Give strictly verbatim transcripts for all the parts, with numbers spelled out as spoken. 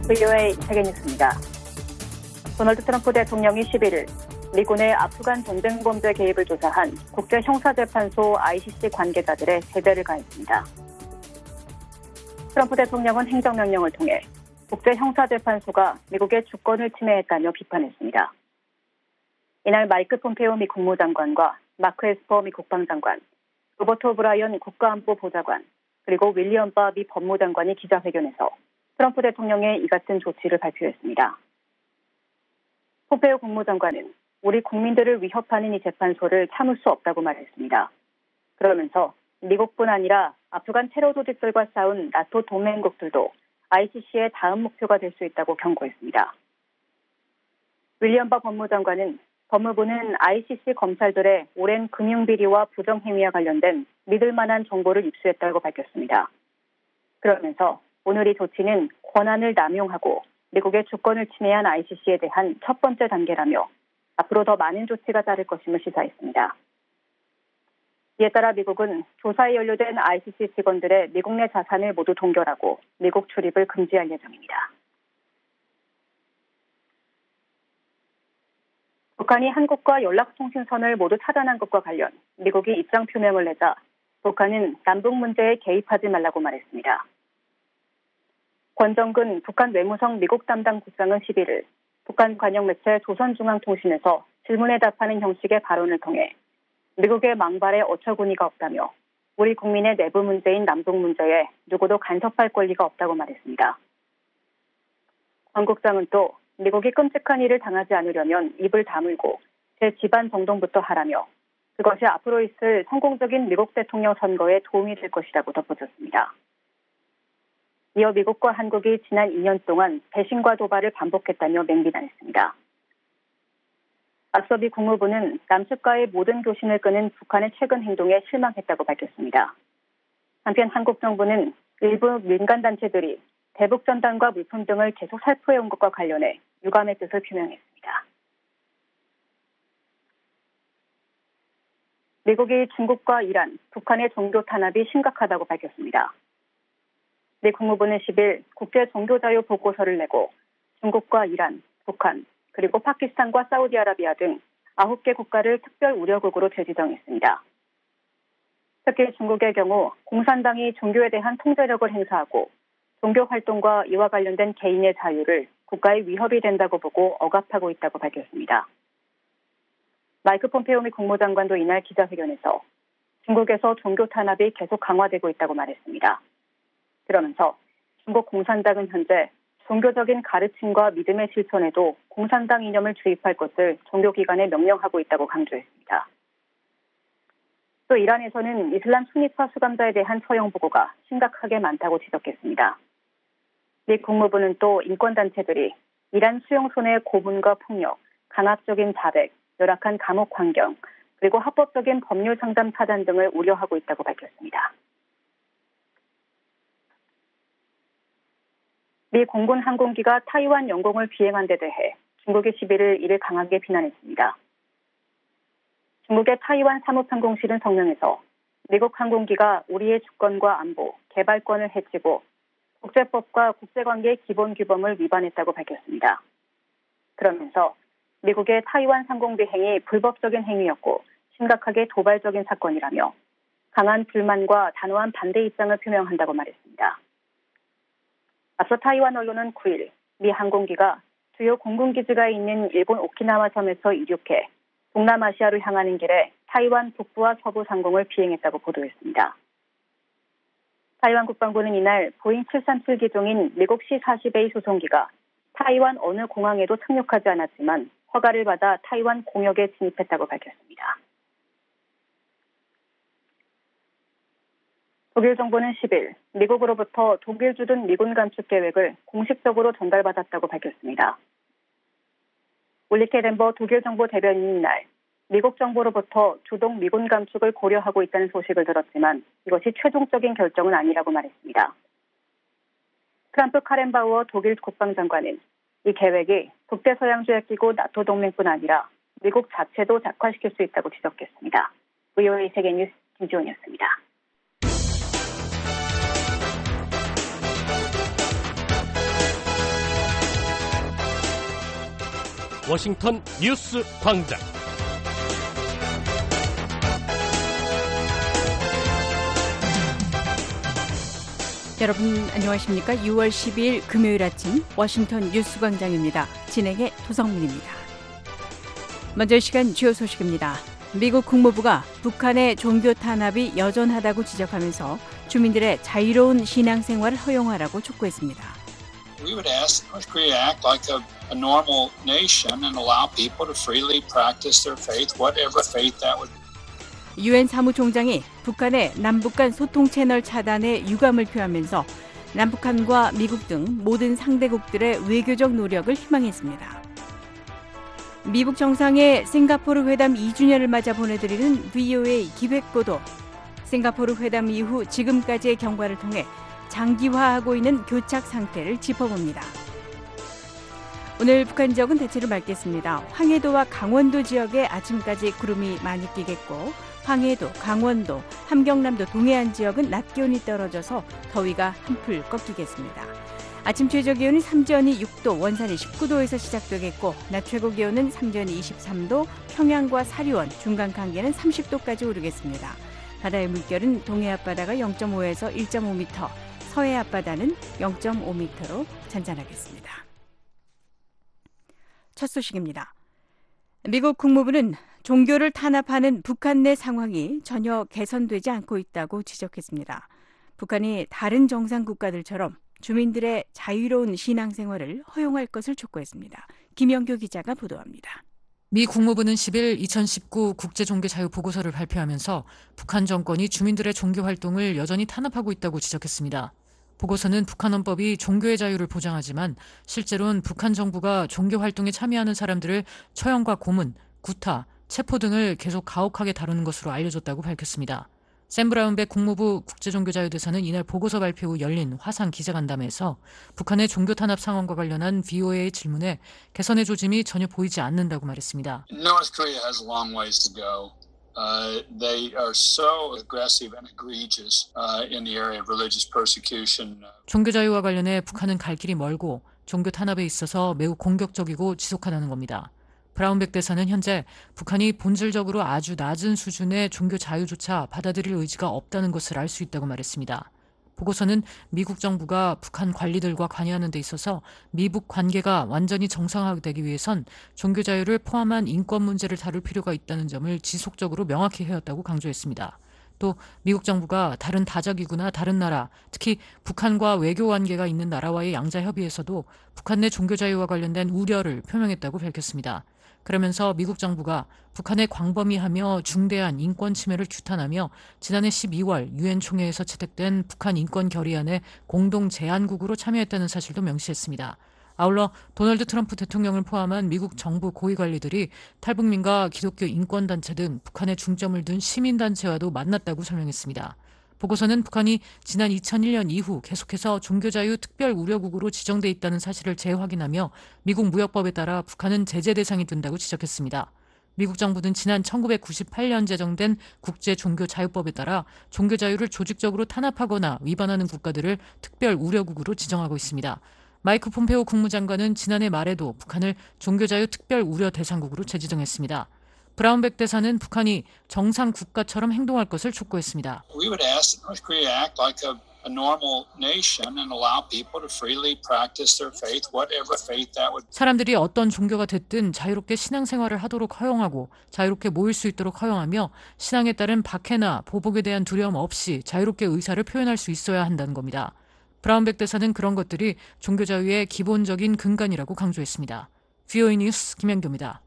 브이오에이 세계뉴스입니다. 도널드 트럼프 대통령이 십일 일 미군 내 아프간 전쟁 범죄 개입을 조사한 국제형사재판소 아이씨씨 관계자들의 제재를 가했습니다. 트럼프 대통령은 행정명령을 통해 국제형사재판소가 미국의 주권을 침해했다며 비판했습니다. 이날 마이크 폼페오 미 국무장관과 마크 에스퍼 미 국방장관, 로버트 오브라이언 국가안보보좌관, 그리고 윌리엄 바 미 법무장관이 기자회견에서 트럼프 대통령의 이 같은 조치를 발표했습니다. 폼페오 국무장관은 우리 국민들을 위협하는 이 재판소를 참을 수 없다고 말했습니다. 그러면서 미국뿐 아니라 아프간 테러 조직들과 싸운 나토 동맹국들도 아이씨씨의 다음 목표가 될 수 있다고 경고했습니다. 윌리엄 바 법무장관은 법무부는 아이씨씨 검찰들의 오랜 금융비리와 부정행위와 관련된 믿을 만한 정보를 입수했다고 밝혔습니다. 그러면서 오늘 이 조치는 권한을 남용하고 미국의 주권을 침해한 아이씨씨에 대한 첫 번째 단계라며 앞으로 더 많은 조치가 따를 것임을 시사했습니다. 이에 따라 미국은 조사에 연루된 아이씨씨 직원들의 미국 내 자산을 모두 동결하고 미국 출입을 금지할 예정입니다. 북한이 한국과 연락통신선을 모두 차단한 것과 관련 미국이 입장 표명을 내자 북한은 남북 문제에 개입하지 말라고 말했습니다. 권정근 북한 외무성 미국 담당 국장은 십일 일 북한 관영 매체 조선중앙통신에서 질문에 답하는 형식의 발언을 통해 미국의 망발에 어처구니가 없다며 우리 국민의 내부 문제인 남북 문제에 누구도 간섭할 권리가 없다고 말했습니다. 권 국장은 또 미국이 끔찍한 일을 당하지 않으려면 입을 다물고 제 집안 정돈부터 하라며 그것이 앞으로 있을 성공적인 미국 대통령 선거에 도움이 될 것이라고 덧붙였습니다. 이어 미국과 한국이 지난 이 년 동안 배신과 도발을 반복했다며 맹비난했습니다. 앞서 미 국무부는 남측과의 모든 교신을 끄는 북한의 최근 행동에 실망했다고 밝혔습니다. 한편 한국 정부는 일부 민간단체들이 대북전단과 물품 등을 계속 살포해온 것과 관련해 유감의 뜻을 표명했습니다. 미국이 중국과 이란, 북한의 종교 탄압이 심각하다고 밝혔습니다. 미 국무부는 십일 일 국제종교자유 보고서를 내고 중국과 이란, 북한, 그리고 파키스탄과 사우디아라비아 등 아홉 개 국가를 특별 우려국으로 재지정했습니다. 특히 중국의 경우 공산당이 종교에 대한 통제력을 행사하고 종교 활동과 이와 관련된 개인의 자유를 국가의 위협이 된다고 보고 억압하고 있다고 밝혔습니다. 마이크 폼페오 미 국무장관도 이날 기자회견에서 중국에서 종교 탄압이 계속 강화되고 있다고 말했습니다. 그러면서 중국 공산당은 현재 종교적인 가르침과 믿음의 실천에도 공산당 이념을 주입할 것을 종교기관에 명령하고 있다고 강조했습니다. 또 이란에서는 이슬람 순위파 수감자에 대한 처형 보고가 심각하게 많다고 지적했습니다. 미 국무부는 또 인권단체들이 이란 수용소 내 고문과 폭력, 강압적인 자백, 열악한 감옥 환경, 그리고 합법적인 법률 상담 차단 등을 우려하고 있다고 밝혔습니다. 미 공군 항공기가 타이완 영공을 비행한 데 대해 중국이 십일 일 이를 강하게 비난했습니다. 중국의 타이완 사무항공실은 성명에서 미국 항공기가 우리의 주권과 안보, 개발권을 해치고 국제법과 국제관계의 기본 규범을 위반했다고 밝혔습니다. 그러면서 미국의 타이완 상공 비행이 불법적인 행위였고 심각하게 도발적인 사건이라며 강한 불만과 단호한 반대 입장을 표명한다고 말했습니다. 앞서 타이완 언론은 구 일 미 항공기가 주요 공군기지가 있는 일본 오키나와 섬에서 이륙해 동남아시아로 향하는 길에 타이완 북부와 서부 상공을 비행했다고 보도했습니다. 타이완 국방부는 이날 보잉 칠삼칠 기종인 미국 씨 사십 에이 수송기가 타이완 어느 공항에도 착륙하지 않았지만 허가를 받아 타이완 공역에 진입했다고 밝혔습니다. 독일 정부는 십일 일 미국으로부터 독일 주둔 미군 감축 계획을 공식적으로 전달받았다고 밝혔습니다. 울리케 덴버 독일 정부 대변인이 이날 미국 정부로부터 주동 미군 감축을 고려하고 있다는 소식을 들었지만 이것이 최종적인 결정은 아니라고 말했습니다. 트럼프 카렌바우어 독일 국방장관은 이 계획이 북대서양조약기구 나토 동맹뿐 아니라 미국 자체도 작화시킬 수 있다고 지적했습니다. 브이오에이 세계뉴스 김지원이었습니다. 워싱턴 뉴스 광장. 여러분 안녕하십니까? 유월 십이일 금요일 아침 워싱턴 뉴스 광장입니다. 진행의 도성민입니다. 먼저 이 시간 주요 소식입니다. 미국 국무부가 북한의 종교 탄압이 여전하다고 지적하면서 주민들의 자유로운 신앙생활을 허용하라고 촉구했습니다. We would ask North Korea act like a, a normal nation and allow people to freely practice their faith, whatever faith that would. 유엔 사무총장이 북한의 남북 간 소통 채널 차단에 유감을 표하면서 남북한과 미국 등 모든 상대국들의 외교적 노력을 희망했습니다. 미국 정상의 싱가포르 회담 이 주년을 맞아 보내드리는 브이오에이 기획보도. 싱가포르 회담 이후 지금까지의 경과를 통해 장기화하고 있는 교착 상태를 짚어봅니다. 오늘 북한 지역은 대체로 맑겠습니다. 황해도와 강원도 지역에 아침까지 구름이 많이 끼겠고 황해도, 강원도, 함경남도 동해안 지역은 낮 기온이 떨어져서 더위가 한풀 꺾이겠습니다. 아침 최저 기온은 삼전이 육 도, 원산이 십구 도에서 시작되겠고 낮 최고 기온은 삼전이 이십삼 도, 평양과 사리원, 중간 강계는 삼십 도까지 오르겠습니다. 바다의 물결은 동해 앞바다가 영 점 오에서 일 점 오 미터, 서해 앞바다는 영 점 오 미터로 잔잔하겠습니다. 첫 소식입니다. 미국 국무부는 종교를 탄압하는 북한 내 상황이 전혀 개선되지 않고 있다고 지적했습니다. 북한이 다른 정상 국가들처럼 주민들의 자유로운 신앙생활을 허용할 것을 촉구했습니다. 김영교 기자가 보도합니다. 미 국무부는 십일 이천십구 국제종교자유보고서를 발표하면서 북한 정권이 주민들의 종교활동을 여전히 탄압하고 있다고 지적했습니다. 보고서는 북한 헌법이 종교의 자유를 보장하지만 실제로는 북한 정부가 종교활동에 참여하는 사람들을 처형과 고문, 구타, 체포 등을 계속 가혹하게 다루는 것으로 알려졌다고 밝혔습니다. 샘 브라운백 국무부 국제종교자유대사는 이날 보고서 발표 후 열린 화상 기자간담회에서 북한의 종교 탄압 상황과 관련한 브이오에이의 질문에 개선의 조짐이 전혀 보이지 않는다고 말했습니다. North Korea has a long ways to go. Uh, they are so aggressive and egregious uh, in the area of religious persecution. 종교 자유와 관련해 북한은 갈 길이 멀고 종교 탄압에 있어서 매우 공격적이고 지속하다는 겁니다. 브라운백 대사는 현재 북한이 본질적으로 아주 낮은 수준의 종교 자유조차 받아들일 의지가 없다는 것을 알 수 있다고 말했습니다. 보고서는 미국 정부가 북한 관리들과 관여하는 데 있어서 미북 관계가 완전히 정상화되기 위해선 종교 자유를 포함한 인권 문제를 다룰 필요가 있다는 점을 지속적으로 명확히 해왔다고 강조했습니다. 또 미국 정부가 다른 다자기구나 다른 나라, 특히 북한과 외교 관계가 있는 나라와의 양자 협의에서도 북한 내 종교 자유와 관련된 우려를 표명했다고 밝혔습니다. 그러면서 미국 정부가 북한의 광범위하며 중대한 인권 침해를 규탄하며 지난해 십이월 유엔 총회에서 채택된 북한 인권 결의안에 공동 제안국으로 참여했다는 사실도 명시했습니다. 아울러 도널드 트럼프 대통령을 포함한 미국 정부 고위 관리들이 탈북민과 기독교 인권단체 등 북한에 중점을 둔 시민단체와도 만났다고 설명했습니다. 보고서는 북한이 지난 이천일 년 이후 계속해서 종교자유 특별우려국으로 지정돼 있다는 사실을 재확인하며 미국 무역법에 따라 북한은 제재 대상이 된다고 지적했습니다. 미국 정부는 지난 천구백구십팔 년 제정된 국제종교자유법에 따라 종교자유를 조직적으로 탄압하거나 위반하는 국가들을 특별우려국으로 지정하고 있습니다. 마이크 폼페오 국무장관은 지난해 말에도 북한을 종교자유 특별우려 대상국으로 재지정했습니다. 브라운백 대사는 북한이 정상 국가처럼 행동할 것을 촉구했습니다. We would ask North Korea act like a, a normal nation and allow people to freely practice their faith, whatever faith that would. 사람들이 어떤 종교가 됐든 자유롭게 신앙생활을 하도록 허용하고 자유롭게 모일 수 있도록 허용하며 신앙에 따른 박해나 보복에 대한 두려움 없이 자유롭게 의사를 표현할 수 있어야 한다는 겁니다. 브라운백 대사는 그런 것들이 종교자유의 기본적인 근간이라고 강조했습니다. 브이오에이 뉴스 김현교입니다.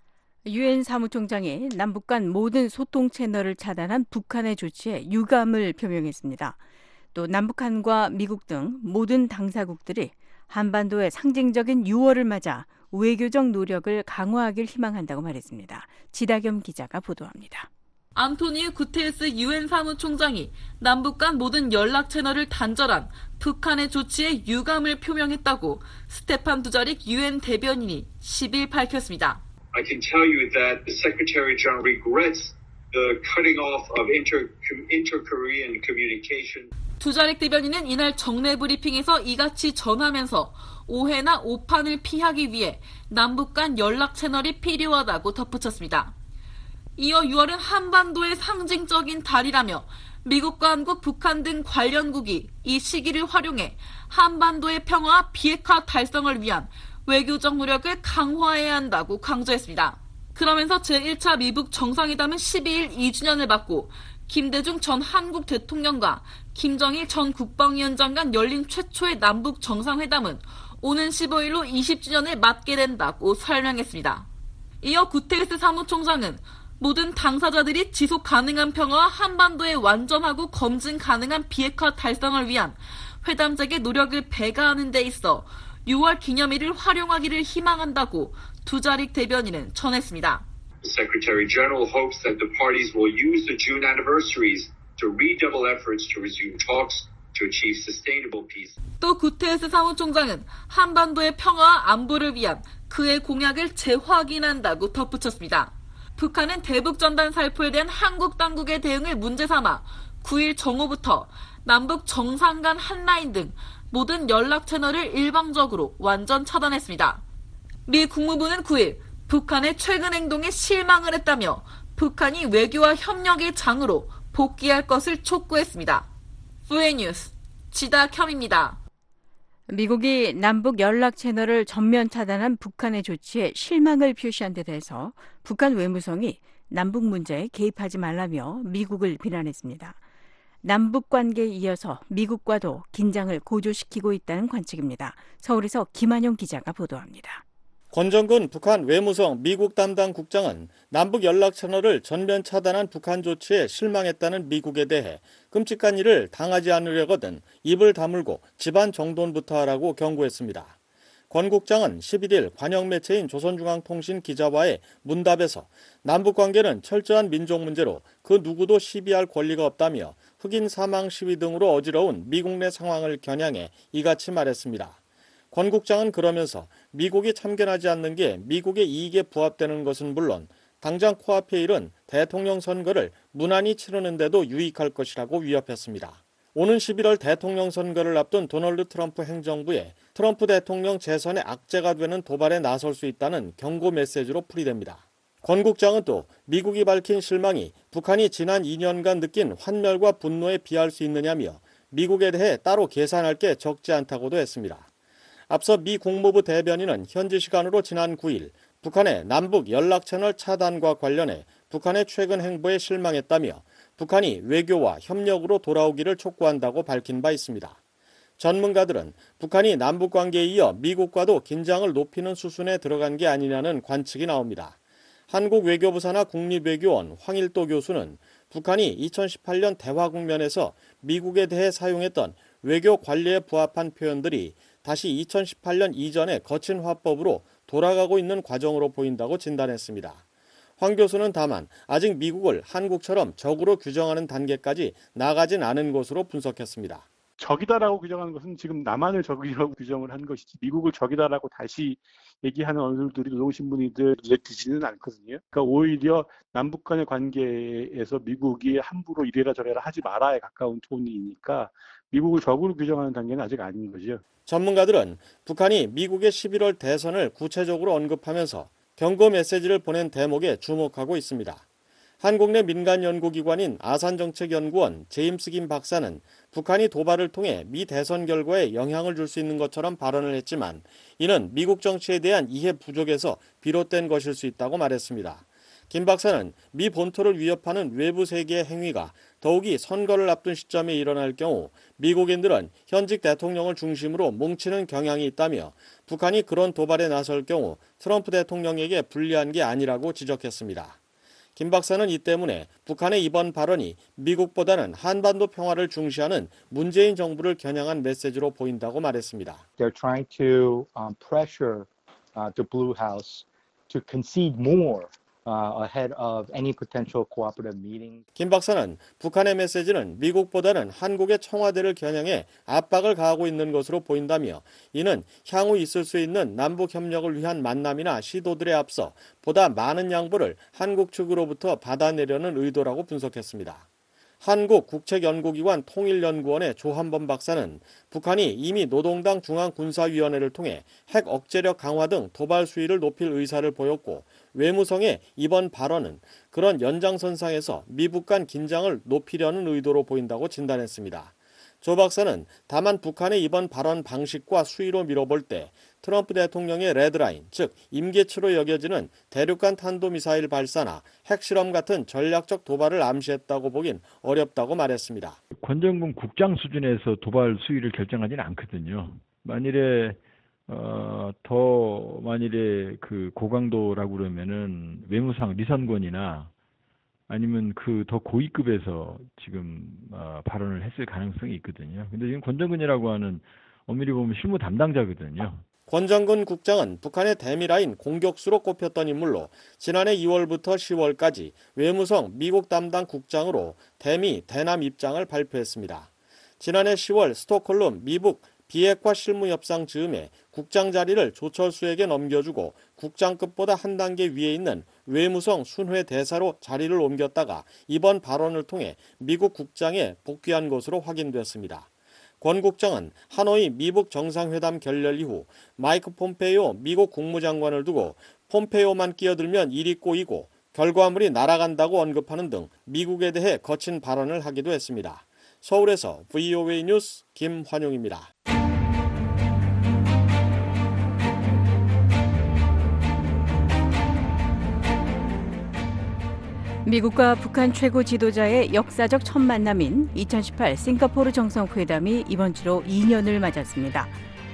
유엔 사무총장이 남북 간 모든 소통 채널을 차단한 북한의 조치에 유감을 표명했습니다. 또 남북한과 미국 등 모든 당사국들이 한반도의 상징적인 유월을 맞아 외교적 노력을 강화하길 희망한다고 말했습니다. 지다겸 기자가 보도합니다. 안토니우 구테레스 유엔 사무총장이 남북 간 모든 연락 채널을 단절한 북한의 조치에 유감을 표명했다고 스테판 두자릭 유엔 대변인이 십일 밝혔습니다. I can tell you that the Secretary General regrets the cutting off of inter, inter-Korean communication. 두자릭 대변인은 이날 정례 브리핑에서 이같이 전하면서 오해나 오판을 피하기 위해 남북 간 연락 채널이 필요하다고 덧붙였습니다. 이어 유월은 한반도의 상징적인 달이라며 미국과 한국, 북한 등 관련국이 이 시기를 활용해 한반도의 평화와 비핵화 달성을 위한 외교적 노력을 강화해야 한다고 강조했습니다. 그러면서 제일 차 미북 정상회담은 십이일 이 주년을 맞고 김대중 전 한국 대통령과 김정일 전 국방위원장 간 열린 최초의 남북 정상회담은 오는 십오일로 이십 주년을 맞게 된다고 설명했습니다. 이어 구테레스 사무총장은 모든 당사자들이 지속 가능한 평화와 한반도의 완전하고 검증 가능한 비핵화 달성을 위한 회담적의 노력을 배가하는 데 있어 유월 기념일을 활용하기를 희망한다고 두자릭 대변인은 전했습니다. The Secretary General hopes that the parties will use the June anniversaries to redouble efforts to resume talks to achieve sustainable peace. 또 구테레스 사무총장은 한반도의 평화와 안보를 위한 그의 공약을 재확인한다고 덧붙였습니다. 북한은 대북 전단 살포에 대한 한국 당국의 대응을 문제 삼아 구일 정오부터 남북 정상 간 한라인 등 모든 연락 채널을 일방적으로 완전 차단했습니다. 미 국무부는 구일 북한의 최근 행동에 실망을 했다며 북한이 외교와 협력의 장으로 복귀할 것을 촉구했습니다. 브이엔 뉴스 지다켬입니다. 미국이 남북 연락 채널을 전면 차단한 북한의 조치에 실망을 표시한 데 대해서 북한 외무성이 남북 문제에 개입하지 말라며 미국을 비난했습니다. 남북 관계에 이어서 미국과도 긴장을 고조시키고 있다는 관측입니다. 서울에서 김한용 기자가 보도합니다. 권정근 북한 외무성 미국 담당 국장은 남북 연락 채널을 전면 차단한 북한 조치에 실망했다는 미국에 대해 끔찍한 일을 당하지 않으려거든 입을 다물고 집안 정돈부터 하라고 경고했습니다. 권 국장은 십일일 관영 매체인 조선중앙통신 기자와의 문답에서 남북 관계는 철저한 민족 문제로 그 누구도 시비할 권리가 없다며 흑인 사망 시위 등으로 어지러운 미국 내 상황을 겨냥해 이같이 말했습니다. 권 국장은 그러면서 미국이 참견하지 않는 게 미국의 이익에 부합되는 것은 물론 당장 코앞에 이른 대통령 선거를 무난히 치르는 데도 유익할 것이라고 위협했습니다. 오는 십일월 대통령 선거를 앞둔 도널드 트럼프 행정부에 트럼프 대통령 재선의 악재가 되는 도발에 나설 수 있다는 경고 메시지로 풀이됩니다. 권 국장은 또 미국이 밝힌 실망이 북한이 지난 이 년간 느낀 환멸과 분노에 비할 수 있느냐며 미국에 대해 따로 계산할 게 적지 않다고도 했습니다. 앞서 미 국무부 대변인은 현지 시간으로 지난 구일 북한의 남북 연락채널 차단과 관련해 북한의 최근 행보에 실망했다며 북한이 외교와 협력으로 돌아오기를 촉구한다고 밝힌 바 있습니다. 전문가들은 북한이 남북 관계에 이어 미국과도 긴장을 높이는 수순에 들어간 게 아니냐는 관측이 나옵니다. 한국 외교부 산하 국립외교원 황일도 교수는 북한이 이천십팔 년 대화 국면에서 미국에 대해 사용했던 외교 관리에 부합한 표현들이 다시 이천십팔 년 이전의 거친 화법으로 돌아가고 있는 과정으로 보인다고 진단했습니다. 황 교수는 다만 아직 미국을 한국처럼 적으로 규정하는 단계까지 나가진 않은 것으로 분석했습니다. 적이다라고 규정하는 것은 지금 남한을 적이라고 규정을 한 것이지 미국을 적이다라고 다시 얘기하는 언론들이 노동신문이들 눈에 띄지는 않거든요. 그러니까 오히려 남북 간의 관계에서 미국이 함부로 이래라 저래라 하지 마라에 가까운 톤이니까 미국을 적으로 규정하는 단계는 아직 아닌 거죠. 전문가들은 북한이 미국의 십일월 대선을 구체적으로 언급하면서 경고 메시지를 보낸 대목에 주목하고 있습니다. 한국 내 민간 연구기관인 아산정책연구원 제임스 김 박사는 북한이 도발을 통해 미 대선 결과에 영향을 줄 수 있는 것처럼 발언을 했지만 이는 미국 정치에 대한 이해 부족에서 비롯된 것일 수 있다고 말했습니다. 김 박사는 미 본토를 위협하는 외부 세계의 행위가 더욱이 선거를 앞둔 시점에 일어날 경우 미국인들은 현직 대통령을 중심으로 뭉치는 경향이 있다며 북한이 그런 도발에 나설 경우 트럼프 대통령에게 불리한 게 아니라고 지적했습니다. 김 박사는 이 때문에 북한의 이번 발언이 미국보다는 한반도 평화를 중시하는 문재인 정부를 겨냥한 메시지로 보인다고 말했습니다. They're trying to um, pressure uh, the Blue House to concede more. Uh, ahead of any potential cooperative meeting. 김 박사는 북한의 메시지는 미국보다는 한국의 청와대를 겨냥해 압박을 가하고 있는 것으로 보인다며 이는 향후 있을 수 있는 남북 협력을 위한 만남이나 시도들에 앞서 보다 많은 양보를 한국 측으로부터 받아내려는 의도라고 분석했습니다. 한국국책연구기관 통일연구원의 조한범 박사는 북한이 이미 노동당 중앙군사위원회를 통해 핵 억제력 강화 등 도발 수위를 높일 의사를 보였고 외무성의 이번 발언은 그런 연장선상에서 미북 간 긴장을 높이려는 의도로 보인다고 진단했습니다. 조 박사는 다만 북한의 이번 발언 방식과 수위로 미뤄볼 때 트럼프 대통령의 레드라인, 즉 임계치로 여겨지는 대륙간 탄도미사일 발사나 핵실험 같은 전략적 도발을 암시했다고 보긴 어렵다고 말했습니다. 권정근 국장 수준에서 도발 수위를 결정하지는 않거든요. 만일에 어, 더 만일에 그 고강도라고 그러면은 외무상 리선권이나 아니면 그 더 고위급에서 지금 어, 발언을 했을 가능성이 있거든요. 근데 지금 권정근이라고 하는 엄밀히 보면 실무 담당자거든요. 권정근 국장은 북한의 대미라인 공격수로 꼽혔던 인물로 지난해 이월부터 시월까지 외무성 미국 담당 국장으로 대미, 대남 입장을 발표했습니다. 지난해 시월 스톡홀름 미북 비핵화 실무협상 즈음에 국장 자리를 조철수에게 넘겨주고 국장급보다 한 단계 위에 있는 외무성 순회 대사로 자리를 옮겼다가 이번 발언을 통해 미국 국장에 복귀한 것으로 확인됐습니다. 권 국장은 하노이 미북 정상회담 결렬 이후 마이크 폼페이오 미국 국무장관을 두고 폼페이오만 끼어들면 일이 꼬이고 결과물이 날아간다고 언급하는 등 미국에 대해 거친 발언을 하기도 했습니다. 서울에서 브이오에이 뉴스 김환용입니다. 미국과 북한 최고 지도자의 역사적 첫 만남인 이천십팔 싱가포르 정상회담이 이번 주로 이 년을 맞았습니다.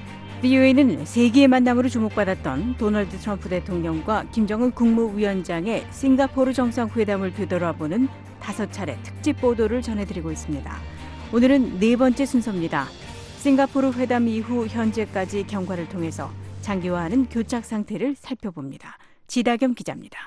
브이오에이는 세계의 만남으로 주목받았던 도널드 트럼프 대통령과 김정은 국무위원장의 싱가포르 정상회담을 되돌아보는 다섯 차례 특집 보도를 전해드리고 있습니다. 오늘은 네 번째 순서입니다. 싱가포르 회담 이후 현재까지 경과를 통해서 장기화하는 교착 상태를 살펴봅니다. 지다겸 기자입니다.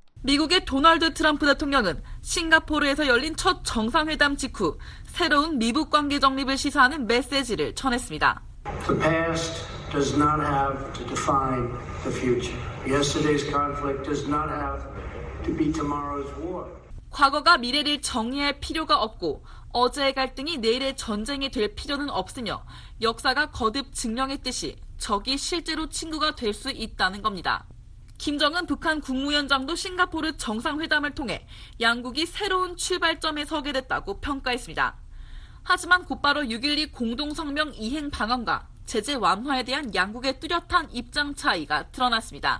미국의 도널드 트럼프 대통령은 싱가포르에서 열린 첫 정상회담 직후 새로운 미북 관계 정립을 시사하는 메시지를 전했습니다. The past does not have to define the future. Yesterday's conflict does not have to be tomorrow's war. 과거가 미래를 정의할 필요가 없고 어제의 갈등이 내일의 전쟁이 될 필요는 없으며 역사가 거듭 증명했듯이 적이 실제로 친구가 될 수 있다는 겁니다. 김정은 북한 국무위원장도 싱가포르 정상회담을 통해 양국이 새로운 출발점에 서게 됐다고 평가했습니다. 하지만 곧바로 육점일이 공동성명 이행 방안과 제재 완화에 대한 양국의 뚜렷한 입장 차이가 드러났습니다.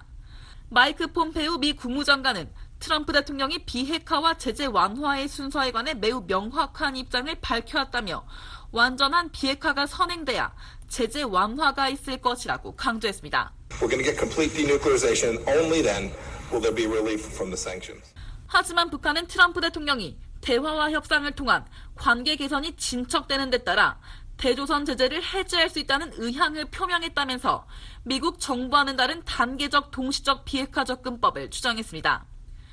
마이크 폼페이오 미 국무장관은 트럼프 대통령이 비핵화와 제재 완화의 순서에 관해 매우 명확한 입장을 밝혀왔다며 완전한 비핵화가 선행돼야 제재 완화가 있을 것이라고 강조했습니다. We're going to get complete denuclearization. Only then will there be relief from the sanctions. 하지만 북한은 트럼프 대통령이 대화와 협상을 통한 관계 개선이 진척되는 데 따라 대조선 제재를 해제할 수 있다는 의향을 표명했다면서 미국 정부와는 다른 단계적 동시적 비핵화 접근법을 주장했습니다.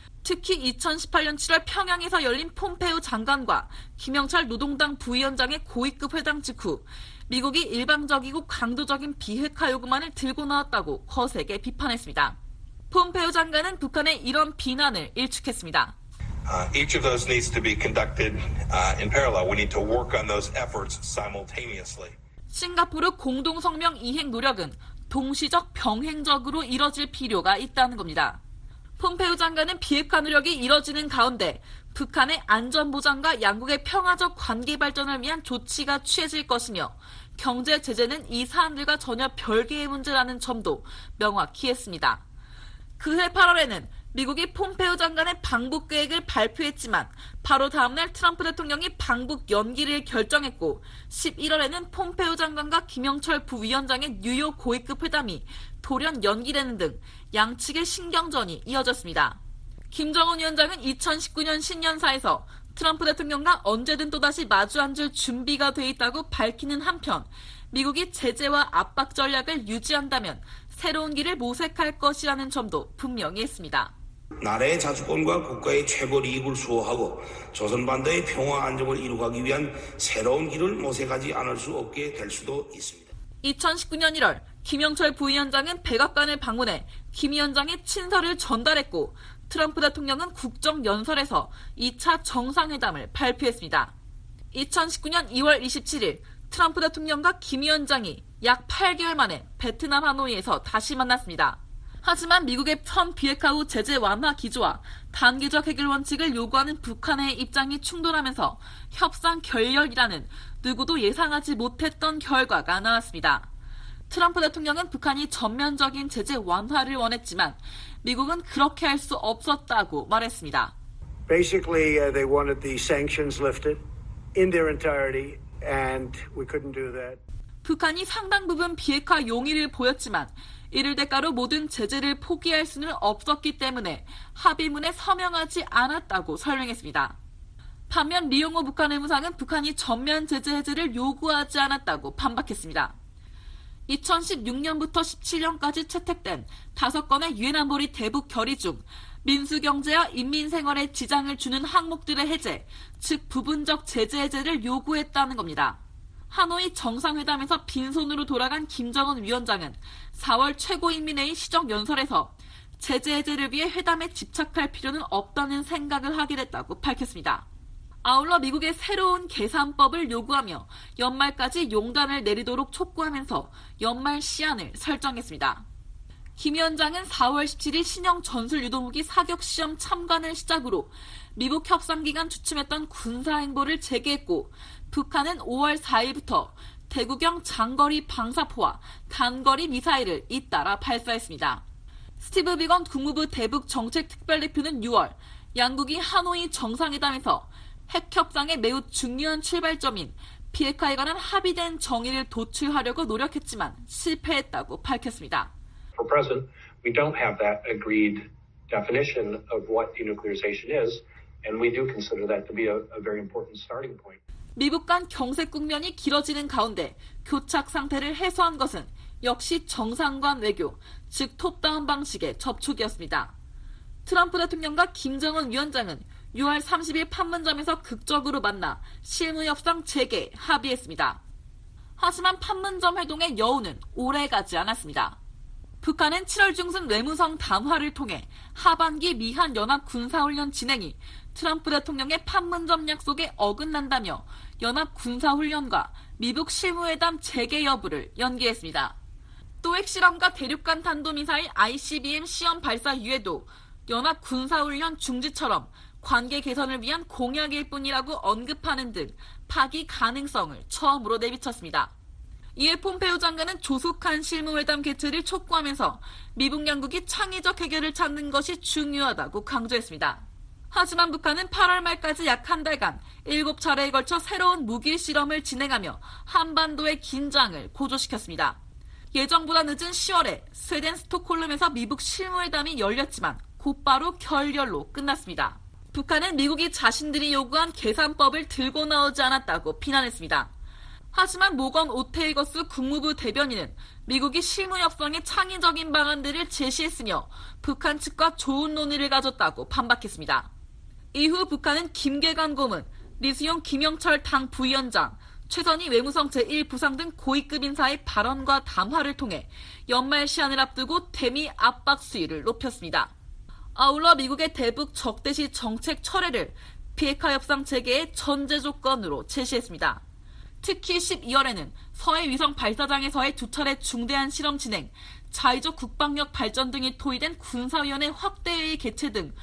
특히 이천십팔 년 칠월 평양에서 열린 폼페이오 장관과 김영철 노동당 부위원장의 고위급 회담 직후 미국이 일방적이고 강도적인 비핵화 요구만을 들고 나왔다고 거세게 비판했습니다. 폼페이오 장관은 북한의 이런 비난을 일축했습니다. Uh, each of those needs to be conducted uh, in parallel. We need to work on those efforts simultaneously. 싱가포르 공동성명 이행 노력은 동시적 병행적으로 이뤄질 필요가 있다는 겁니다. 폼페이오 장관은 비핵화 노력이 이뤄지는 가운데 북한의 안전보장과 양국의 평화적 관계 발전을 위한 조치가 취해질 것이며 경제 제재는 이 사안들과 전혀 별개의 문제라는 점도 명확히 했습니다. 그해 팔월에는 미국이 폼페이오 장관의 방북 계획을 발표했지만 바로 다음날 트럼프 대통령이 방북 연기를 결정했고 십일월에는 폼페이오 장관과 김영철 부위원장의 뉴욕 고위급 회담이 돌연 연기되는 등 양측의 신경전이 이어졌습니다. 김정은 위원장은 이천십구 년 신년사에서 트럼프 대통령과 언제든 또다시 마주 앉을 준비가 돼 있다고 밝히는 한편 미국이 제재와 압박 전략을 유지한다면 새로운 길을 모색할 것이라는 점도 분명히 했습니다. 나라의 자주권과 국가의 최고 이익을 수호하고 조선반도의 평화 안정을 이루기 위한 새로운 길을 모색하지 않을 수 없게 될 수도 있습니다. 이천십구 년 일월 김영철 부위원장은 백악관을 방문해 김 위원장의 친서를 전달했고 트럼프 대통령은 국정연설에서 이 차 정상회담을 발표했습니다. 이천십구 년 이월 이십칠일 트럼프 대통령과 김 위원장이 약 팔 개월 만에 베트남 하노이에서 다시 만났습니다. 하지만 미국의 현 비핵화 후 제재 완화 기조와 단계적 해결 원칙을 요구하는 북한의 입장이 충돌하면서 협상 결렬이라는 누구도 예상하지 못했던 결과가 나왔습니다. 트럼프 대통령은 북한이 전면적인 제재 완화를 원했지만 미국은 그렇게 할 수 없었다고 말했습니다. Basically, uh, they wanted the sanctions lifted in their entirety, and we couldn't do that. 북한이 상당 부분 비핵화 용의를 보였지만 이를 대가로 모든 제재를 포기할 수는 없었기 때문에 합의문에 서명하지 않았다고 설명했습니다. 반면 리용호 북한 외무상은 북한이 전면 제재 해제를 요구하지 않았다고 반박했습니다. 이천십육 년부터 십칠 년까지 채택된 다섯 건의 유엔 안보리 대북 결의 중 민수경제와 인민생활에 지장을 주는 항목들의 해제, 즉 부분적 제재 해제를 요구했다는 겁니다. 하노이 정상회담에서 빈손으로 돌아간 김정은 위원장은 사월 최고인민회의 시정연설에서 제재 해제를 위해 회담에 집착할 필요는 없다는 생각을 하게 됐다고 밝혔습니다. 아울러 미국의 새로운 계산법을 요구하며 연말까지 용단을 내리도록 촉구하면서 연말 시한을 설정했습니다. 김 위원장은 사월 십칠일 신형 전술 유도무기 사격 시험 참관을 시작으로 미북 협상기간 주춤했던 군사행보를 재개했고 북한은 오월 사일부터 대구경 장거리 방사포와 단거리 미사일을 잇따라 발사했습니다. 스티브 비건 국무부 대북 정책특별대표는 유월 양국이 하노이 정상회담에서 핵협상의 매우 중요한 출발점인 비핵화에 관한 합의된 정의를 도출하려고 노력했지만 실패했다고 밝혔습니다. For present, we don't have that agreed definition of what denuclearization is, and we do consider that to be a, a very important starting point. 미북 간 경색 국면이 길어지는 가운데 교착 상태를 해소한 것은 역시 정상간 외교, 즉 톱다운 방식의 접촉이었습니다. 트럼프 대통령과 김정은 위원장은 유월 삼십일 판문점에서 극적으로 만나 실무협상 재개 합의했습니다. 하지만 판문점 회동의 여우는 오래가지 않았습니다. 북한은 칠월 중순 외무성 담화를 통해 하반기 미한 연합 군사훈련 진행이 트럼프 대통령의 판문점 약속에 어긋난다며 연합 군사훈련과 미북 실무회담 재개 여부를 연기했습니다. 또 핵실험과 대륙간 탄도미사일 아이씨비엠 시험 발사 이후에도 연합 군사훈련 중지처럼 관계 개선을 위한 공약일 뿐이라고 언급하는 등 파기 가능성을 처음으로 내비쳤습니다. 이에 폼페이오 장관은 조속한 실무회담 개최를 촉구하면서 미북 양국이 창의적 해결을 찾는 것이 중요하다고 강조했습니다. 하지만 북한은 팔월 말까지 약 한 달간 일곱 차례에 걸쳐 새로운 무기 실험을 진행하며 한반도의 긴장을 고조시켰습니다. 예정보다 늦은 시월에 스웨덴 스톡홀름에서 미북 실무회담이 열렸지만 곧바로 결렬로 끝났습니다. 북한은 미국이 자신들이 요구한 계산법을 들고 나오지 않았다고 비난했습니다. 하지만 모건 오테이거스 국무부 대변인은 미국이 실무협상에 창의적인 방안들을 제시했으며 북한 측과 좋은 논의를 가졌다고 반박했습니다. 이후 북한은 김계관 고문, 리수용 김영철 당 부위원장, 최선희 외무성 제일 부상 등 고위급 인사의 발언과 담화를 통해 연말 시한을 앞두고 대미 압박 수위를 높였습니다. 아울러 미국의 대북 적대시 정책 철회를 비핵화 협상 재개의 전제 조건으로 제시했습니다. 특히 십이월에는 서해 위성 발사장에서의 두 차례 중대한 실험 진행, 자위적 국방력 발전 등이 토의된 군사위원회 확대회의 개최 등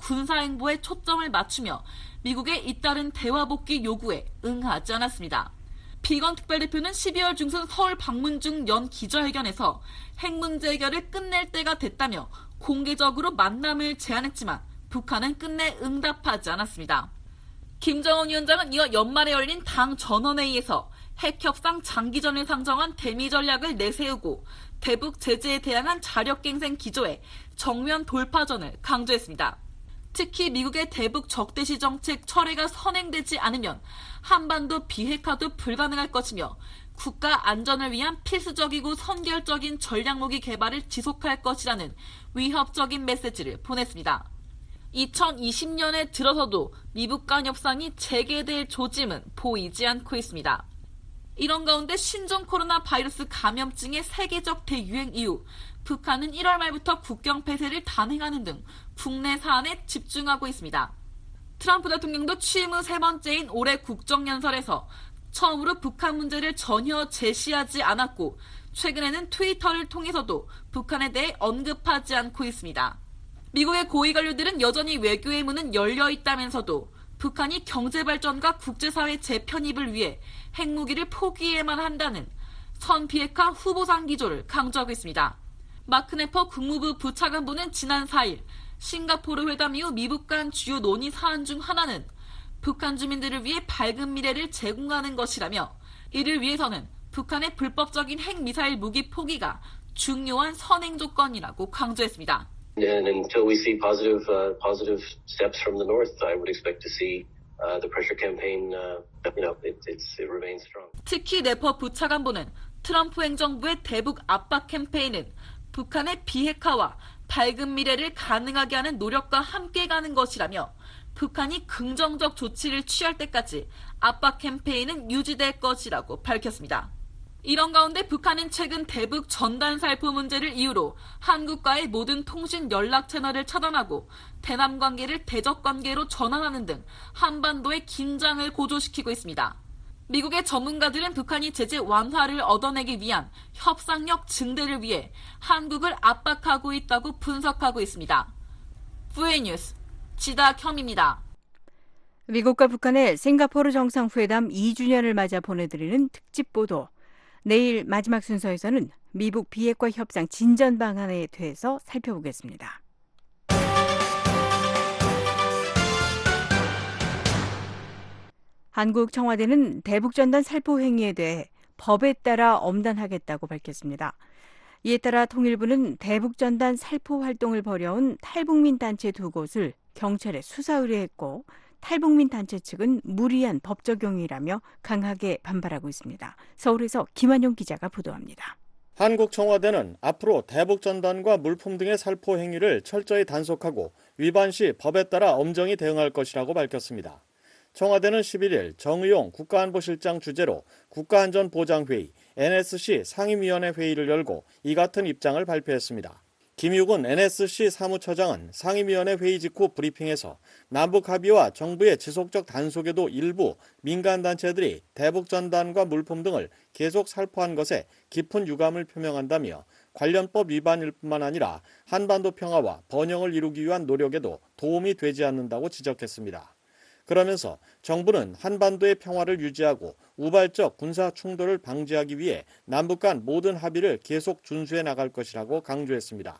군사행보에 초점을 맞추며 미국의 잇따른 대화 복귀 요구에 응하지 않았습니다. 비건 특별대표는 십이월 중순 서울 방문 중 연 기자회견에서 핵 문제 해결을 끝낼 때가 됐다며 공개적으로 만남을 제안했지만 북한은 끝내 응답하지 않았습니다. 김정은 위원장은 이어 연말에 열린 당 전원회의에서 핵협상 장기전을 상정한 대미 전략을 내세우고 대북 제재에 대항한 자력갱생 기조에 정면 돌파전을 강조했습니다. 특히 미국의 대북 적대시 정책 철회가 선행되지 않으면 한반도 비핵화도 불가능할 것이며 국가 안전을 위한 필수적이고 선결적인 전략무기 개발을 지속할 것이라는 위협적인 메시지를 보냈습니다. 이천이십 년에 들어서도 미북 간 협상이 재개될 조짐은 보이지 않고 있습니다. 이런 가운데 신종 코로나 바이러스 감염증의 세계적 대유행 이후 북한은 일월 말부터 국경 폐쇄를 단행하는 등 국내 사안에 집중하고 있습니다. 트럼프 대통령도 취임 후 세 번째인 올해 국정연설에서 처음으로 북한 문제를 전혀 제시하지 않았고 최근에는 트위터를 통해서도 북한에 대해 언급하지 않고 있습니다. 미국의 고위 관료들은 여전히 외교의 문은 열려 있다면서도 북한이 경제발전과 국제사회 재편입을 위해 핵무기를 포기해야만 한다는 선 비핵화 후보상 기조를 강조하고 있습니다. 마크 네퍼 국무부 부차관보는 지난 사 일 싱가포르 회담 이후 미국 간 주요 논의 사안 중 하나는 북한 주민들을 위해 밝은 미래를 제공하는 것이라며 이를 위해서는 북한의 불법적인 핵미사일 무기 포기가 중요한 선행 조건이라고 강조했습니다. And until we see positive, uh, positive steps from the North, I would expect to see uh, the pressure campaign, uh, you know, it, it's, it remains strong. 특히 네퍼 부차관보는 트럼프 행정부의 대북 압박 캠페인은 북한의 비핵화와 밝은 미래를 가능하게 하는 노력과 함께 가는 것이라며 북한이 긍정적 조치를 취할 때까지 압박 캠페인은 유지될 것이라고 밝혔습니다. 이런 가운데 북한은 최근 대북 전단 살포 문제를 이유로 한국과의 모든 통신 연락 채널을 차단하고 대남 관계를 대적 관계로 전환하는 등 한반도의 긴장을 고조시키고 있습니다. 미국의 전문가들은 북한이 제재 완화를 얻어내기 위한 협상력 증대를 위해 한국을 압박하고 있다고 분석하고 있습니다. 브이에이 뉴스 지다겸입니다. 미국과 북한의 싱가포르 정상회담 이 주년을 맞아 보내드리는 특집 보도. 내일 마지막 순서에서는 미북 비핵화 협상 진전 방안에 대해서 살펴보겠습니다. 한국 청와대는 대북전단 살포 행위에 대해 법에 따라 엄단하겠다고 밝혔습니다. 이에 따라 통일부는 대북전단 살포 활동을 벌여온 탈북민 단체 두 곳을 경찰에 수사 의뢰했고 탈북민 단체 측은 무리한 법 적용이라며 강하게 반발하고 있습니다. 서울에서 김한용 기자가 보도합니다. 한국 청와대는 앞으로 대북전단과 물품 등의 살포 행위를 철저히 단속하고 위반 시 법에 따라 엄정히 대응할 것이라고 밝혔습니다. 청와대는 십일 일 정의용 국가안보실장 주재로 국가안전보장회의 엔에스씨 상임위원회 회의를 열고 이 같은 입장을 발표했습니다. 김육은 엔에스씨 사무처장은 상임위원회 회의 직후 브리핑에서 남북 합의와 정부의 지속적 단속에도 일부 민간단체들이 대북전단과 물품 등을 계속 살포한 것에 깊은 유감을 표명한다며 관련법 위반일 뿐만 아니라 한반도 평화와 번영을 이루기 위한 노력에도 도움이 되지 않는다고 지적했습니다. 그러면서 정부는 한반도의 평화를 유지하고 우발적 군사 충돌을 방지하기 위해 남북 간 모든 합의를 계속 준수해 나갈 것이라고 강조했습니다.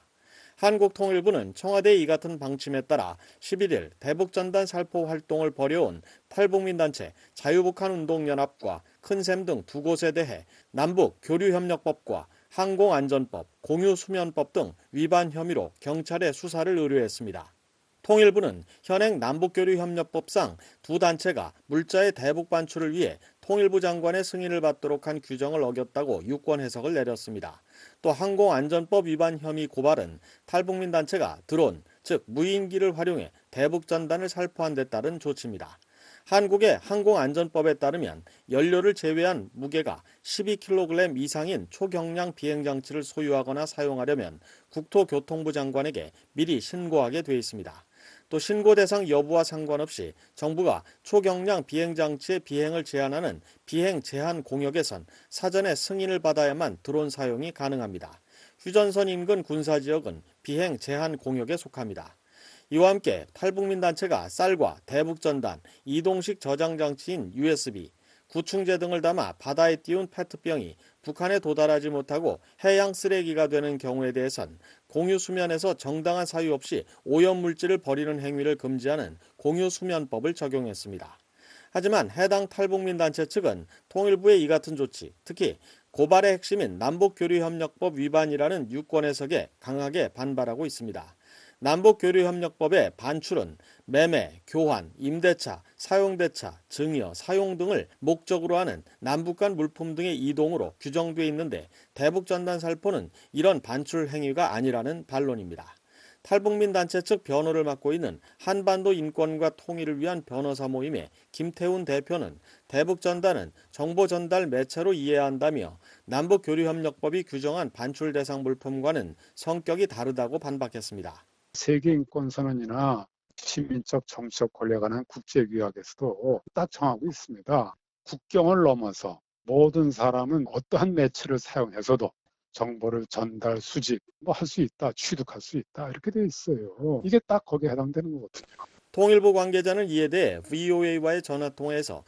한국통일부는 청와대의 이 같은 방침에 따라 십일 일 대북전단 살포 활동을 벌여온 탈북민 단체 자유북한운동연합과 큰샘 등 두 곳에 대해 남북 교류협력법과 항공안전법, 공유수면법 등 위반 혐의로 경찰에 수사를 의뢰했습니다. 통일부는 현행 남북교류협력법상 두 단체가 물자의 대북 반출을 위해 통일부 장관의 승인을 받도록 한 규정을 어겼다고 유권 해석을 내렸습니다. 또 항공안전법 위반 혐의 고발은 탈북민 단체가 드론, 즉 무인기를 활용해 대북전단을 살포한 데 따른 조치입니다. 한국의 항공안전법에 따르면 연료를 제외한 무게가 십이 킬로그램 이상인 초경량 비행장치를 소유하거나 사용하려면 국토교통부 장관에게 미리 신고하게 돼 있습니다. 또 신고 대상 여부와 상관없이 정부가 초경량 비행장치의 비행을 제한하는 비행 제한 공역에선 사전에 승인을 받아야만 드론 사용이 가능합니다. 휴전선 인근 군사지역은 비행 제한 공역에 속합니다. 이와 함께 탈북민 단체가 쌀과 대북전단, 이동식 저장장치인 유에스비, 구충제 등을 담아 바다에 띄운 페트병이 북한에 도달하지 못하고 해양 쓰레기가 되는 경우에 대해선 공유수면에서 정당한 사유 없이 오염물질을 버리는 행위를 금지하는 공유수면법을 적용했습니다. 하지만 해당 탈북민 단체 측은 통일부의 이 같은 조치, 특히 고발의 핵심인 남북교류협력법 위반이라는 유권 해석에 강하게 반발하고 있습니다. 남북교류협력법의 반출은 매매, 교환, 임대차, 사용대차, 증여, 사용 등을 목적으로 하는 남북 간 물품 등의 이동으로 규정돼 있는데 대북전단 살포는 이런 반출 행위가 아니라는 반론입니다. 탈북민 단체 측 변호를 맡고 있는 한반도 인권과 통일을 위한 변호사 모임의 김태훈 대표는 대북 전단은 정보 전달 매체로 이해해야 한다며 남북 교류협력법이 규정한 반출 대상 물품과는 성격이 다르다고 반박했습니다. 세계인권선언이나 시민적 정치적 권리에 관한 국제규약에서도 딱 정하고 있습니다. 국경을 넘어서 모든 사람은 어떠한 매체를 사용해서도 정보를 전달, 수집 뭐 할 수 있다, 취득할 수 있다 이렇게 돼 있어요. 이게 딱 거기에 해당되는 거거든요. 통일부 관계자는 이에 대해 브이오에이와의 전화통화에서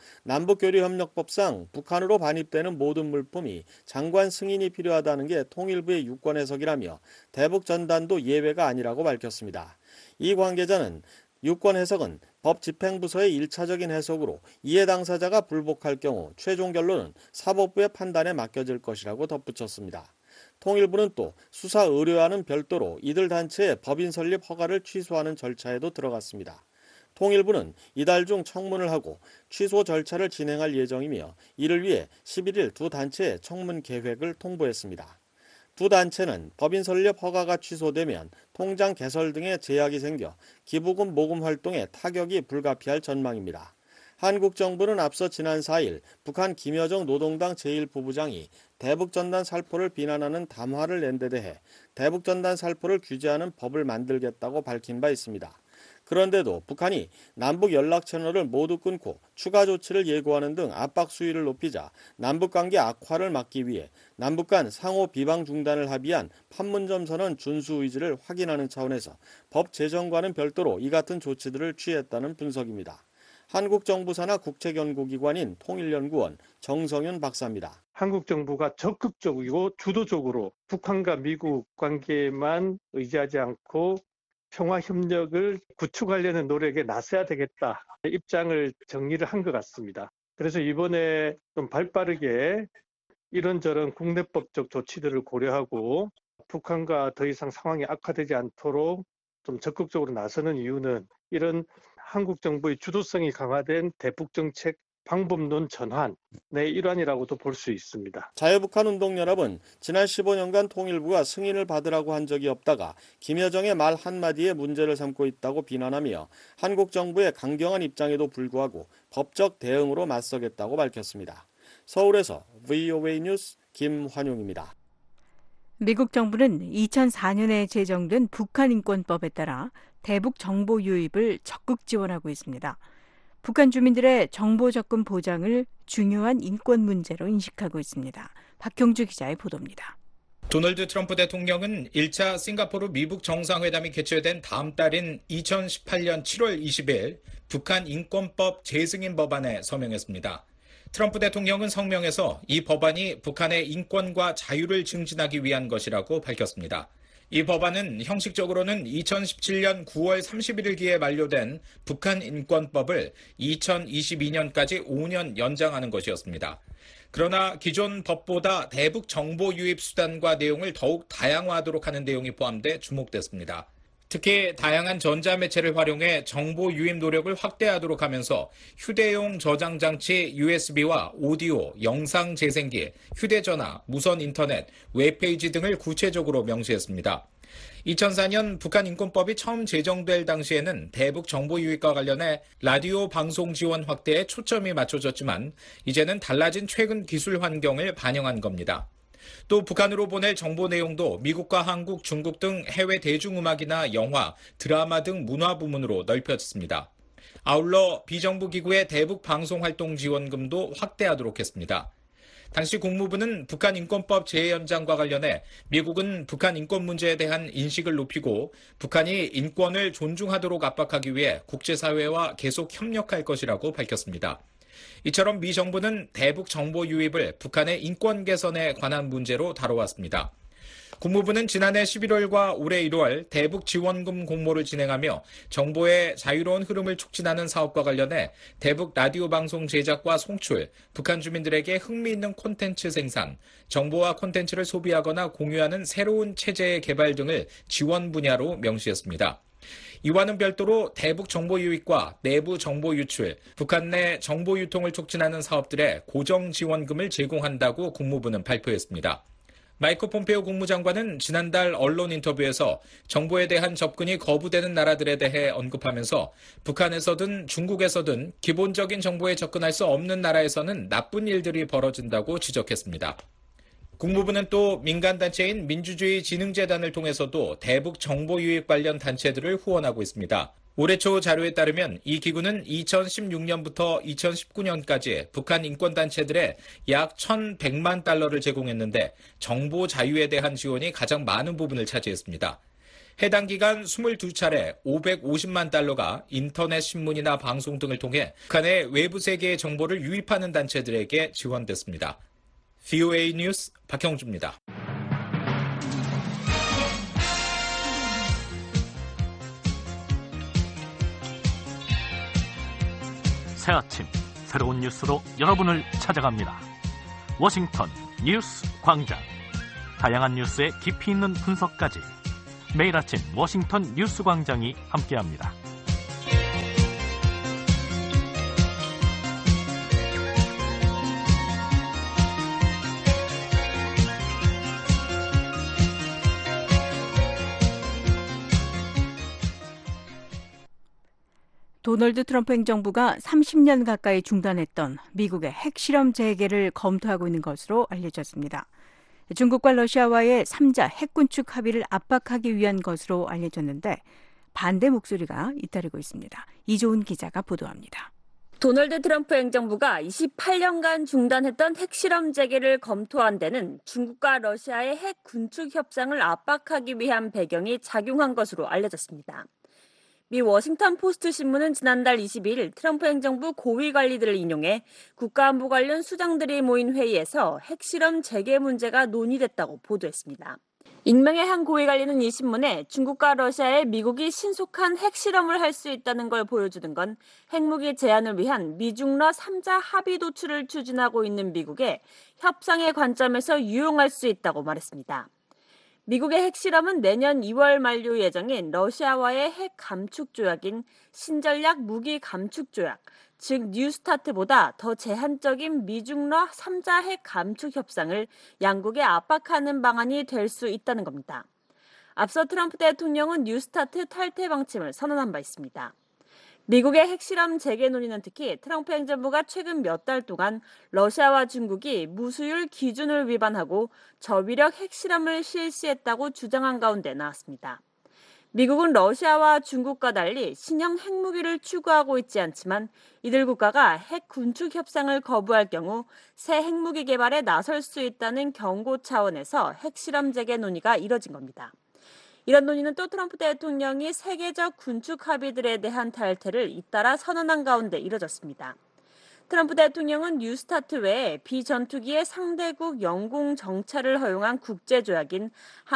남북교류협력법상 북한으로 반입되는 모든 물품이 장관 승인이 필요하다는 게 통일부의 유권 해석이라며 대북 전단도 예외가 아니라고 밝혔습니다. 이 관계자는 유권 해석은 법 집행부서의 일차적인 해석으로 이해 당사자가 불복할 경우 최종 결론은 사법부의 판단에 맡겨질 것이라고 덧붙였습니다. 통일부는 또 수사 의뢰와는 별도로 이들 단체의 법인 설립 허가를 취소하는 절차에도 들어갔습니다. 통일부는 이달 중 청문을 하고 취소 절차를 진행할 예정이며 이를 위해 십일 일 두 단체의 청문 계획을 통보했습니다. 두 단체는 법인 설립 허가가 취소되면 통장 개설 등의 제약이 생겨 기부금 모금 활동에 타격이 불가피할 전망입니다. 한국 정부는 앞서 지난 사 일 북한 김여정 노동당 제일 부부장이 대북전단 살포를 비난하는 담화를 낸 데 대해 대북전단 살포를 규제하는 법을 만들겠다고 밝힌 바 있습니다. 그런데도 북한이 남북 연락 채널을 모두 끊고 추가 조치를 예고하는 등 압박 수위를 높이자 남북관계 악화를 막기 위해 남북 간 상호 비방 중단을 합의한 판문점 선언 준수 의지를 확인하는 차원에서 법 제정과는 별도로 이 같은 조치들을 취했다는 분석입니다. 한국 정부 산하 국책연구기관인 통일연구원 정성윤 박사입니다. 한국 정부가 적극적이고 주도적으로 북한과 미국 관계만 의지하지 않고 평화 협력을 구축하려는 노력에 나서야 되겠다 입장을 정리를 한 것 같습니다. 그래서 이번에 좀 발빠르게 이런저런 국내법적 조치들을 고려하고 북한과 더 이상 상황이 악화되지 않도록 좀 적극적으로 나서는 이유는 이런 한국 정부의 주도성이 강화된 대북정책 방법론 전환의 일환이라고도 볼 수 있습니다. 자유북한운동연합은 지난 십오 년간 통일부가 승인을 받으라고 한 적이 없다가 김여정의 말 한마디에 문제를 삼고 있다고 비난하며 한국 정부의 강경한 입장에도 불구하고 법적 대응으로 맞서겠다고 밝혔습니다. 서울에서 브이오에이 뉴스 김환용입니다. 미국 정부는 이천사 년에 제정된 북한인권법에 따라 대북 정보 유입을 적극 지원하고 있습니다. 북한 주민들의 정보 접근 보장을 중요한 인권 문제로 인식하고 있습니다. 박형주 기자의 보도입니다. 도널드 트럼프 대통령은 일 차 싱가포르 미북 정상회담이 개최된 다음 달인 이천십팔 년 칠월 이십일 북한 인권법 재승인 법안에 서명했습니다. 트럼프 대통령은 성명에서 이 법안이 북한의 인권과 자유를 증진하기 위한 것이라고 밝혔습니다. 이 법안은 형식적으로는 이천십칠 년 구월 삼십일일기에 만료된 북한 인권법을 이천이십이 년까지 오 년 연장하는 것이었습니다. 그러나 기존 법보다 대북 정보 유입 수단과 내용을 더욱 다양화하도록 하는 내용이 포함돼 주목됐습니다. 특히 다양한 전자매체를 활용해 정보 유입 노력을 확대하도록 하면서 휴대용 저장 장치 유에스비와 오디오, 영상 재생기, 휴대전화, 무선 인터넷, 웹페이지 등을 구체적으로 명시했습니다. 이천사 년 북한 인권법이 처음 제정될 당시에는 대북 정보 유입과 관련해 라디오 방송 지원 확대에 초점이 맞춰졌지만 이제는 달라진 최근 기술 환경을 반영한 겁니다. 또 북한으로 보낼 정보 내용도 미국과 한국, 중국 등 해외 대중음악이나 영화, 드라마 등 문화 부문으로 넓혀졌습니다. 아울러 비정부 기구의 대북 방송 활동 지원금도 확대하도록 했습니다. 당시 국무부는 북한 인권법 재연장과 관련해 미국은 북한 인권 문제에 대한 인식을 높이고 북한이 인권을 존중하도록 압박하기 위해 국제사회와 계속 협력할 것이라고 밝혔습니다. 이처럼 미 정부는 대북 정보 유입을 북한의 인권 개선에 관한 문제로 다뤄왔습니다. 국무부는 지난해 십일월과 올해 일월 대북 지원금 공모를 진행하며 정보의 자유로운 흐름을 촉진하는 사업과 관련해 대북 라디오 방송 제작과 송출, 북한 주민들에게 흥미있는 콘텐츠 생산, 정보와 콘텐츠를 소비하거나 공유하는 새로운 체제의 개발 등을 지원 분야로 명시했습니다. 이와는 별도로 대북 정보 유입과 내부 정보 유출, 북한 내 정보 유통을 촉진하는 사업들에 고정 지원금을 제공한다고 국무부는 발표했습니다. 마이크 폼페오 국무장관은 지난달 언론 인터뷰에서 정보에 대한 접근이 거부되는 나라들에 대해 언급하면서 북한에서든 중국에서든 기본적인 정보에 접근할 수 없는 나라에서는 나쁜 일들이 벌어진다고 지적했습니다. 국무부는 또 민간단체인 민주주의진흥재단을 통해서도 대북 정보 유입 관련 단체들을 후원하고 있습니다. 올해 초 자료에 따르면 이 기구는 이천십육 년부터 이천십구 년까지 북한 인권단체들에 약 천백만 달러를 제공했는데 정보 자유에 대한 지원이 가장 많은 부분을 차지했습니다. 해당 기간 이십이 차례 오백오십만 달러가 인터넷 신문이나 방송 등을 통해 북한의 외부 세계의 정보를 유입하는 단체들에게 지원됐습니다. 브이오에이 뉴스 박형주입니다. 새 아침 새로운 뉴스로 여러분을 찾아갑니다. 워싱턴 뉴스 광장. 다양한 뉴스의 깊이 있는 분석까지 매일 아침 워싱턴 뉴스 광장이 함께합니다. 도널드 트럼프 행정부가 삼십 년 가까이 중단했던 미국의 핵실험 재개를 검토하고 있는 것으로 알려졌습니다. 중국과 러시아와의 삼 자 핵군축 합의를 압박하기 위한 것으로 알려졌는데 반대 목소리가 잇따르고 있습니다. 이조은 기자가 보도합니다. 도널드 트럼프 행정부가 이십팔 년간 중단했던 핵실험 재개를 검토한 데는 중국과 러시아의 핵 군축 협상을 압박하기 위한 배경이 작용한 것으로 알려졌습니다. 미 워싱턴 포스트 신문은 지난달 이십일 트럼프 행정부 고위 관리들을 인용해 국가안보 관련 수장들이 모인 회의에서 핵실험 재개 문제가 논의됐다고 보도했습니다. 익명의 한 고위 관리는 이 신문에 중국과 러시아에 미국이 신속한 핵실험을 할 수 있다는 걸 보여주는 건 핵무기 제한을 위한 미중러 삼 자 합의 도출을 추진하고 있는 미국의 협상의 관점에서 유용할 수 있다고 말했습니다. 미국의 핵실험은 내년 이월 만료 예정인 러시아와의 핵 감축 조약인 신전략 무기 감축 조약, 즉 뉴스타트보다 더 제한적인 미중러 삼 자 핵 감축 협상을 양국에 압박하는 방안이 될 수 있다는 겁니다. 앞서 트럼프 대통령은 뉴스타트 탈퇴 방침을 선언한 바 있습니다. 미국의 핵실험 재개 논의는 특히 트럼프 행정부가 최근 몇 달 동안 러시아와 중국이 무수율 기준을 위반하고 저위력 핵실험을 실시했다고 주장한 가운데 나왔습니다. 미국은 러시아와 중국과 달리 신형 핵무기를 추구하고 있지 않지만 이들 국가가 핵 군축 협상을 거부할 경우 새 핵무기 개발에 나설 수 있다는 경고 차원에서 핵실험 재개 논의가 이뤄진 겁니다. 이런 논의는 또 트럼프 대통령이 세계적 군축 합의들에 대한 탈퇴를 잇따라 선언한 가운데 이뤄졌습니다. 트럼프 대통령은 뉴스타트 외에 비전투기의 상대국 영공 정찰을 허용한 국제조약인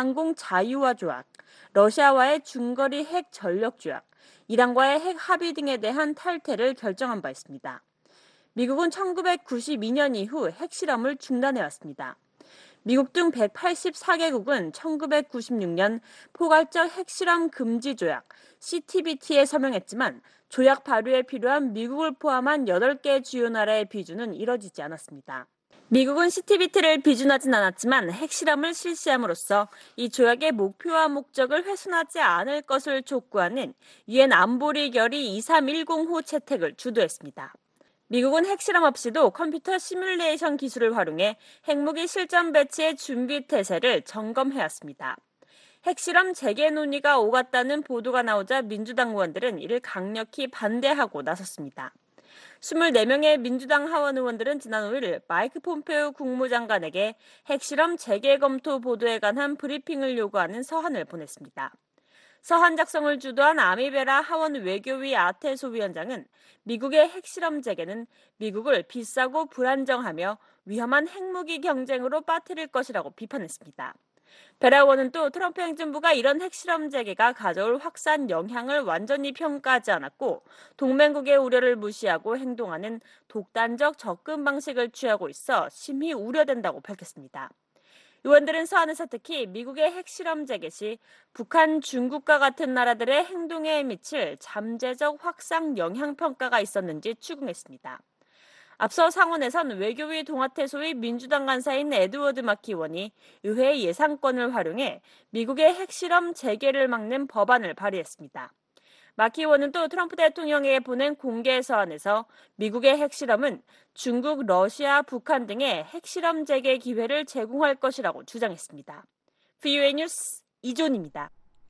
항공자유화 조약, 러시아와의 중거리 핵 전력 조약, 이란과의 핵 합의 등에 대한 탈퇴를 결정한 바 있습니다. 미국은 천구백구십이 년 이후 핵실험을 중단해왔습니다. 미국 등 백팔십사 개국은 천구백구십육 년 포괄적 핵실험 금지 조약 씨티비티에 서명했지만 조약 발효에 필요한 미국을 포함한 여덟 개 주요 나라의 비준은 이뤄지지 않았습니다. 미국은 씨티비티를 비준하진 않았지만 핵실험을 실시함으로써 이 조약의 목표와 목적을 훼손하지 않을 것을 촉구하는 유엔 안보리 결의 이삼일공호 채택을 주도했습니다. 미국은 핵실험 없이도 컴퓨터 시뮬레이션 기술을 활용해 핵무기 실전 배치의 준비 태세를 점검해왔습니다. 핵실험 재개 논의가 오갔다는 보도가 나오자 민주당 의원들은 이를 강력히 반대하고 나섰습니다. 이십사 명의 민주당 하원 의원들은 지난 오 일 마이크 폼페오 국무장관에게 핵실험 재개 검토 보도에 관한 브리핑을 요구하는 서한을 보냈습니다. 서한 작성을 주도한 아미베라 하원 외교위 아테소 위원장은 미국의 핵실험 재개는 미국을 비싸고 불안정하며 위험한 핵무기 경쟁으로 빠뜨릴 것이라고 비판했습니다. 베라 의원은 또 트럼프 행정부가 이런 핵실험 재개가 가져올 확산 영향을 완전히 평가하지 않았고 동맹국의 우려를 무시하고 행동하는 독단적 접근 방식을 취하고 있어 심히 우려된다고 밝혔습니다. 의원들은 서한에서 특히 미국의 핵실험 재개 시 북한, 중국과 같은 나라들의 행동에 미칠 잠재적 확산 영향 평가가 있었는지 추궁했습니다. 앞서 상원에선 외교위 동아태 소위 민주당 간사인 에드워드 마키 의원이 의회의 예산권을 활용해 미국의 핵실험 재개를 막는 법안을 발의했습니다. 마키 의원은 또 트럼프 대통령에게 보낸 공개 서한에서 미국의 핵실험은 중국, 러시아, 북한 등의 핵실험 재개 기회를 제공할 것이라고 주장했습니다. 브이오에이 뉴스 이존입니다.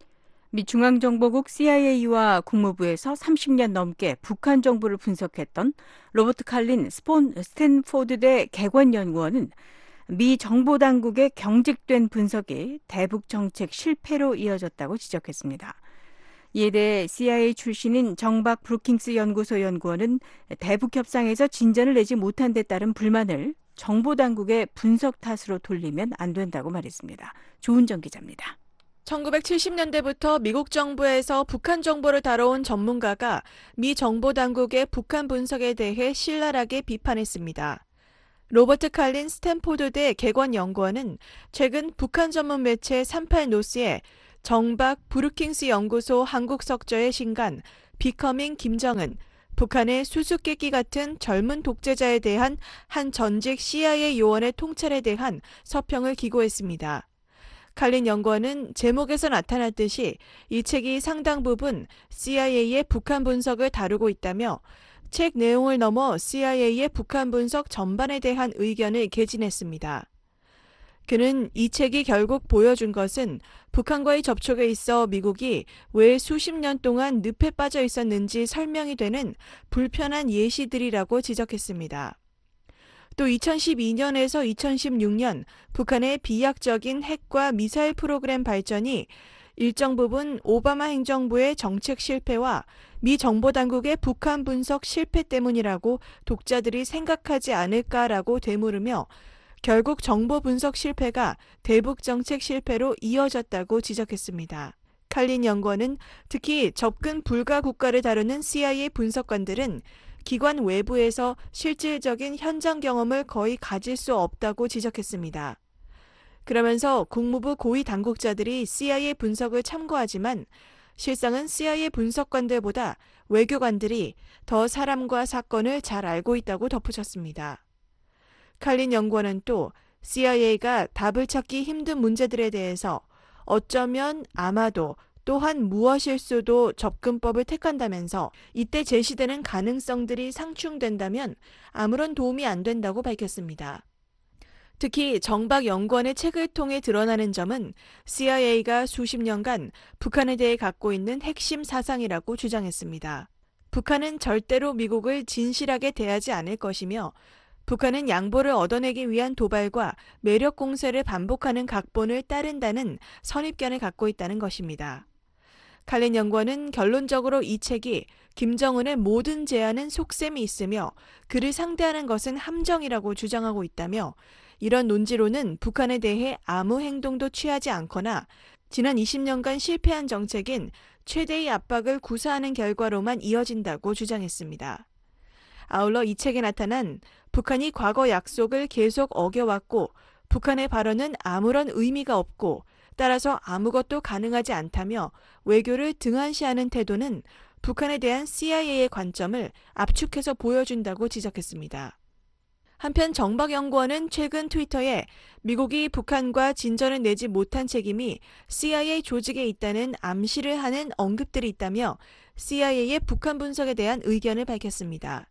미 중앙정보국 씨아이에이와 국무부에서 삼십 년 넘게 북한 정보를 분석했던 로버트 칼린 스폰, 스탠포드대 개관연구원은 미 정보당국의 경직된 분석이 대북 정책 실패로 이어졌다고 지적했습니다. 이에 대해 씨아이에이 출신인 정박 브루킹스 연구소 연구원은 대북 협상에서 진전을 내지 못한 데 따른 불만을 정보당국의 분석 탓으로 돌리면 안 된다고 말했습니다. 조은정 기자입니다. 천구백칠십 년대부터 미국 정부에서 북한 정보를 다뤄온 전문가가 미 정보당국의 북한 분석에 대해 신랄하게 비판했습니다. 로버트 칼린 스탠포드대 개관연구원은 최근 북한 전문 매체 삼십팔 노스에 정박 브루킹스 연구소 한국석저의 신간 비커밍 김정은, 북한의 수수께끼 같은 젊은 독재자에 대한 한 전직 씨아이에이 요원의 통찰에 대한 서평을 기고했습니다. 칼린 연구원은 제목에서 나타났듯이 이 책이 상당 부분 씨아이에이의 북한 분석을 다루고 있다며 책 내용을 넘어 씨아이에이의 북한 분석 전반에 대한 의견을 개진했습니다. 그는 이 책이 결국 보여준 것은 북한과의 접촉에 있어 미국이 왜 수십 년 동안 늪에 빠져 있었는지 설명이 되는 불편한 예시들이라고 지적했습니다. 또 이천십이 년에서 이천십육 년 북한의 비약적인 핵과 미사일 프로그램 발전이 일정 부분 오바마 행정부의 정책 실패와 미 정보당국의 북한 분석 실패 때문이라고 독자들이 생각하지 않을까라고 되물으며 결국 정보 분석 실패가 대북 정책 실패로 이어졌다고 지적했습니다. 칼린 연구원은 특히 접근 불가 국가를 다루는 씨아이에이 분석관들은 기관 외부에서 실질적인 현장 경험을 거의 가질 수 없다고 지적했습니다. 그러면서 국무부 고위 당국자들이 씨아이에이 분석을 참고하지만 실상은 씨아이에이 분석관들보다 외교관들이 더 사람과 사건을 잘 알고 있다고 덧붙였습니다. 칼린 연구원은 또 씨아이에이가 답을 찾기 힘든 문제들에 대해서 어쩌면 아마도 또한 무엇일 수도 접근법을 택한다면서 이때 제시되는 가능성들이 상충된다면 아무런 도움이 안 된다고 밝혔습니다. 특히 정박 연구원의 책을 통해 드러나는 점은 씨아이에이가 수십 년간 북한에 대해 갖고 있는 핵심 사상이라고 주장했습니다. 북한은 절대로 미국을 진실하게 대하지 않을 것이며 북한은 양보를 얻어내기 위한 도발과 매력 공세를 반복하는 각본을 따른다는 선입견을 갖고 있다는 것입니다. 칼린 연구원은 결론적으로 이 책이 김정은의 모든 제안은 속셈이 있으며 그를 상대하는 것은 함정이라고 주장하고 있다며 이런 논지로는 북한에 대해 아무 행동도 취하지 않거나 지난 이십 년간 실패한 정책인 최대의 압박을 구사하는 결과로만 이어진다고 주장했습니다. 아울러 이 책에 나타난 북한이 과거 약속을 계속 어겨왔고 북한의 발언은 아무런 의미가 없고 따라서 아무것도 가능하지 않다며 외교를 등한시하는 태도는 북한에 대한 씨아이에이의 관점을 압축해서 보여준다고 지적했습니다. 한편 정박연구원은 최근 트위터에 미국이 북한과 진전을 내지 못한 책임이 씨아이에이 조직에 있다는 암시를 하는 언급들이 있다며 씨아이에이의 북한 분석에 대한 의견을 밝혔습니다.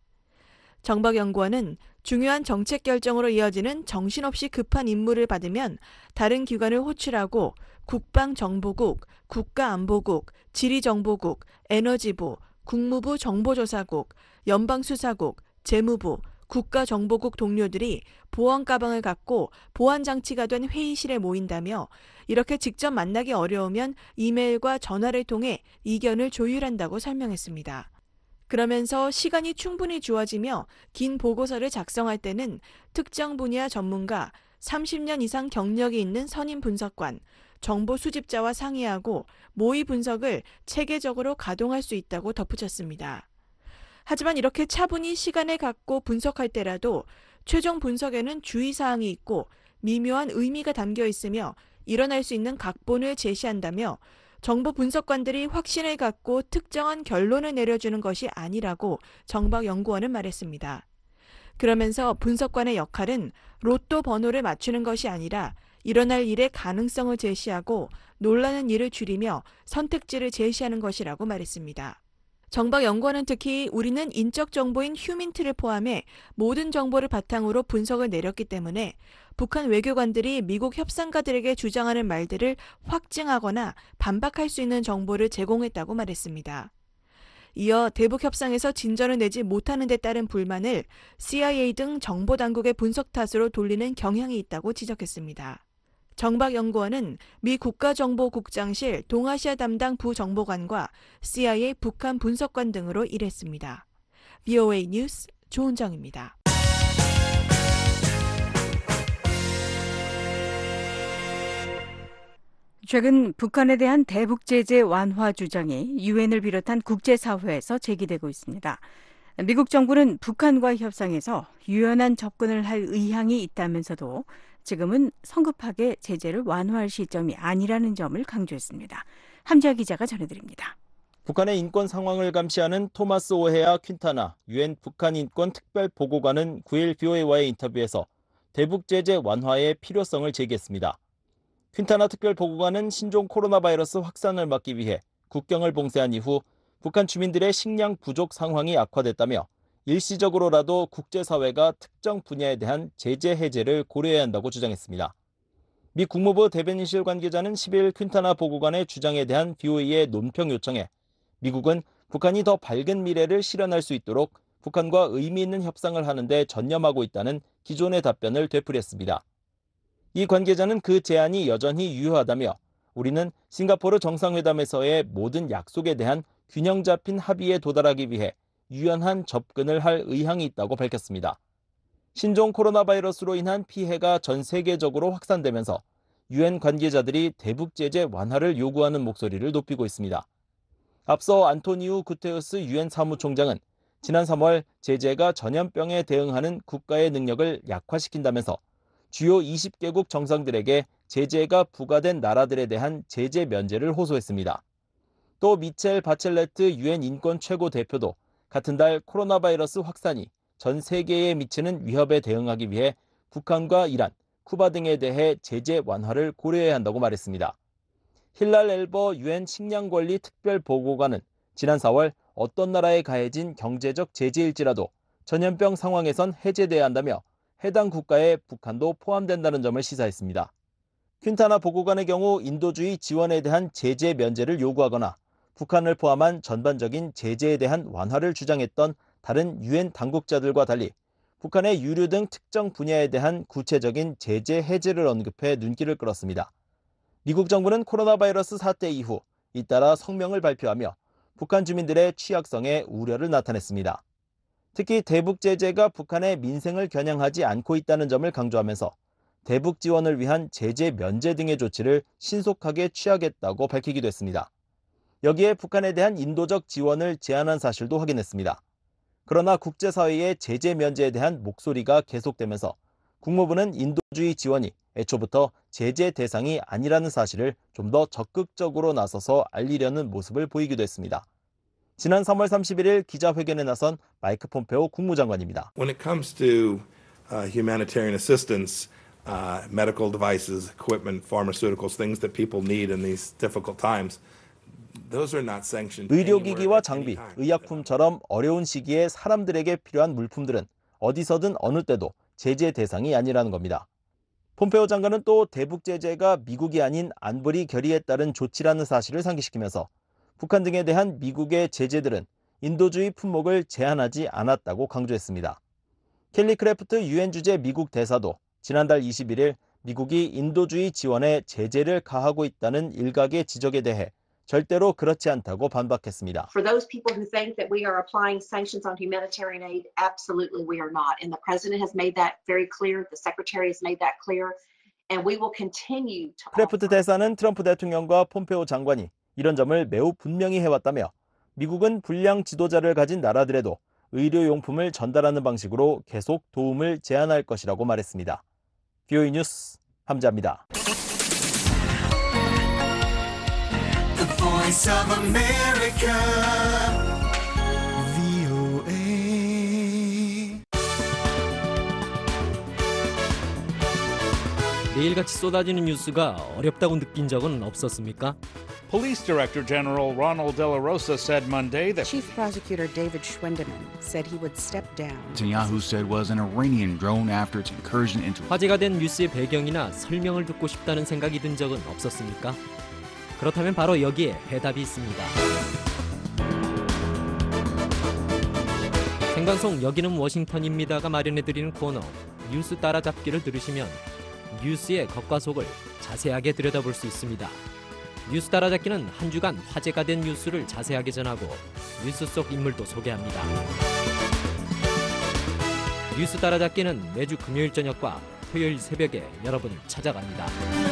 정박연구원은 중요한 정책 결정으로 이어지는 정신없이 급한 임무를 받으면 다른 기관을 호출하고 국방정보국, 국가안보국, 지리정보국, 에너지부, 국무부 정보조사국, 연방수사국, 재무부, 국가정보국 동료들이 보안 가방을 갖고 보안장치가 된 회의실에 모인다며 이렇게 직접 만나기 어려우면 이메일과 전화를 통해 이견을 조율한다고 설명했습니다. 그러면서 시간이 충분히 주어지며 긴 보고서를 작성할 때는 특정 분야 전문가, 삼십 년 이상 경력이 있는 선임 분석관, 정보 수집자와 상의하고 모의 분석을 체계적으로 가동할 수 있다고 덧붙였습니다. 하지만 이렇게 차분히 시간을 갖고 분석할 때라도 최종 분석에는 주의사항이 있고 미묘한 의미가 담겨 있으며 일어날 수 있는 각본을 제시한다며 정보 분석관들이 확신을 갖고 특정한 결론을 내려주는 것이 아니라고 정박연구원은 말했습니다. 그러면서 분석관의 역할은 로또 번호를 맞추는 것이 아니라 일어날 일의 가능성을 제시하고 놀라는 일을 줄이며 선택지를 제시하는 것이라고 말했습니다. 정박 연구원은 특히 우리는 인적 정보인 휴민트를 포함해 모든 정보를 바탕으로 분석을 내렸기 때문에 북한 외교관들이 미국 협상가들에게 주장하는 말들을 확증하거나 반박할 수 있는 정보를 제공했다고 말했습니다. 이어 대북 협상에서 진전을 내지 못하는 데 따른 불만을 씨아이에이 등 정보당국의 분석 탓으로 돌리는 경향이 있다고 지적했습니다. 정박 연구원은 미 국가정보국장실 동아시아 담당 부정보관과 씨아이에이 북한 분석관 등으로 일했습니다. 브이오에이 뉴스 조은정입니다. 최근 북한에 대한 대북 제재 완화 주장이 유엔을 비롯한 국제사회에서 제기되고 있습니다. 미국 정부는 북한과 협상에서 유연한 접근을 할 의향이 있다면서도 지금은 성급하게 제재를 완화할 시점이 아니라는 점을 강조했습니다. 함지아 기자가 전해드립니다. 북한의 인권 상황을 감시하는 토마스 오헤아 퀸타나 유엔 북한 인권 특별 보고관은 구일 브이오에이와의 인터뷰에서 대북 제재 완화의 필요성을 제기했습니다. 퀸타나 특별 보고관은 신종 코로나 바이러스 확산을 막기 위해 국경을 봉쇄한 이후 북한 주민들의 식량 부족 상황이 악화됐다며 일시적으로라도 국제사회가 특정 분야에 대한 제재 해제를 고려해야 한다고 주장했습니다. 미 국무부 대변인실 관계자는 십일 퀸타나 보고관의 주장에 대한 브이오에이의 논평 요청에 미국은 북한이 더 밝은 미래를 실현할 수 있도록 북한과 의미 있는 협상을 하는 데 전념하고 있다는 기존의 답변을 되풀이했습니다. 이 관계자는 그 제안이 여전히 유효하다며 우리는 싱가포르 정상회담에서의 모든 약속에 대한 균형 잡힌 합의에 도달하기 위해 유연한 접근을 할 의향이 있다고 밝혔습니다. 신종 코로나 바이러스로 인한 피해가 전 세계적으로 확산되면서 유엔 관계자들이 대북 제재 완화를 요구하는 목소리를 높이고 있습니다. 앞서 안토니우 구테우스 유엔 사무총장은 지난 삼월 제재가 전염병에 대응하는 국가의 능력을 약화시킨다면서 주요 이십 개국 정상들에게 제재가 부과된 나라들에 대한 제재 면제를 호소했습니다. 또 미첼 바첼레트 유엔 인권 최고 대표도 같은 달 코로나 바이러스 확산이 전 세계에 미치는 위협에 대응하기 위해 북한과 이란, 쿠바 등에 대해 제재 완화를 고려해야 한다고 말했습니다. 힐랄 엘버 유엔 식량권리 특별보고관은 지난 사월 어떤 나라에 가해진 경제적 제재일지라도 전염병 상황에선 해제돼야 한다며 해당 국가에 북한도 포함된다는 점을 시사했습니다. 퀸타나 보고관의 경우 인도주의 지원에 대한 제재 면제를 요구하거나 북한을 포함한 전반적인 제재에 대한 완화를 주장했던 다른 유엔 당국자들과 달리 북한의 유류 등 특정 분야에 대한 구체적인 제재 해제를 언급해 눈길을 끌었습니다. 미국 정부는 코로나 바이러스 사태 이후 잇따라 성명을 발표하며 북한 주민들의 취약성에 우려를 나타냈습니다. 특히 대북 제재가 북한의 민생을 겨냥하지 않고 있다는 점을 강조하면서 대북 지원을 위한 제재 면제 등의 조치를 신속하게 취하겠다고 밝히기도 했습니다. 여기에 북한에 대한 인도적 지원을 제안한 사실도 확인했습니다. 그러나 국제사회의 제재 면제에 대한 목소리가 계속되면서 국무부는 인도주의 지원이 애초부터 제재 대상이 아니라는 사실을 좀 더 적극적으로 나서서 알리려는 모습을 보이기도 했습니다. 지난 삼월 삼십일일 기자회견에 나선 마이크 폼페오 국무장관입니다. When it comes to uh, humanitarian assistance, uh, medical devices, equipment, pharmaceuticals, things that people need in these difficult times, those are not sanctioned. 의료기기와 장비, 의약품처럼 어려운 시기에 사람들에게 필요한 물품들은 어디서든 어느 때도 제재 대상이 아니라는 겁니다. 폼페오 장관은 또 대북 제재가 미국이 아닌 안보리 결의에 따른 조치라는 사실을 상기시키면서 북한 등에 대한 미국의 제재들은 인도주의 품목을 제한하지 않았다고 강조했습니다. 켈리 크래프트 유엔 주재 미국 대사도 지난달 이십일일 미국이 인도주의 지원에 제재를 가하고 있다는 일각의 지적에 대해 절대로 그렇지 않다고 반박했습니다. For those people who think that we are applying sanctions on humanitarian aid, absolutely we are not. And the president has made that very clear. The secretary has made that clear. And we will continue to. 크래프트 대사는 트럼프 대통령과 폼페오 장관이 이런 점을 매우 분명히 해왔다며 미국은 불량 지도자를 가진 나라들에도 의료용품을 전달하는 방식으로 계속 도움을 제한할 것이라고 말했습니다. 브이오에이 뉴스 함지아입니다. The Voice of America, 브이오에이 매일같이 쏟아지는 뉴스가 어렵다고 느낀 적은 없었습니까? Police Director General Ronald De La Rosa said Monday that Chief Prosecutor David Schwendeman said he would step down. Netanyahu said was an Iranian drone after its incursion into. 화제가 된 뉴스의 배경이나 설명을 듣고 싶다는 생각이 든 적은 없었습니까? 그렇다면 바로 여기에 해답이 있습니다. 생방송 여기는 워싱턴입니다가 마련해드리는 코너 뉴스 따라잡기를 들으시면 뉴스의 겉과 속을 자세하게 들여다볼 수 있습니다. 뉴스 따라잡기는 한 주간 화제가 된 뉴스를 자세하게 전하고 뉴스 속 인물도 소개합니다. 뉴스 따라잡기는 매주 금요일 저녁과 토요일 새벽에 여러분을 찾아갑니다.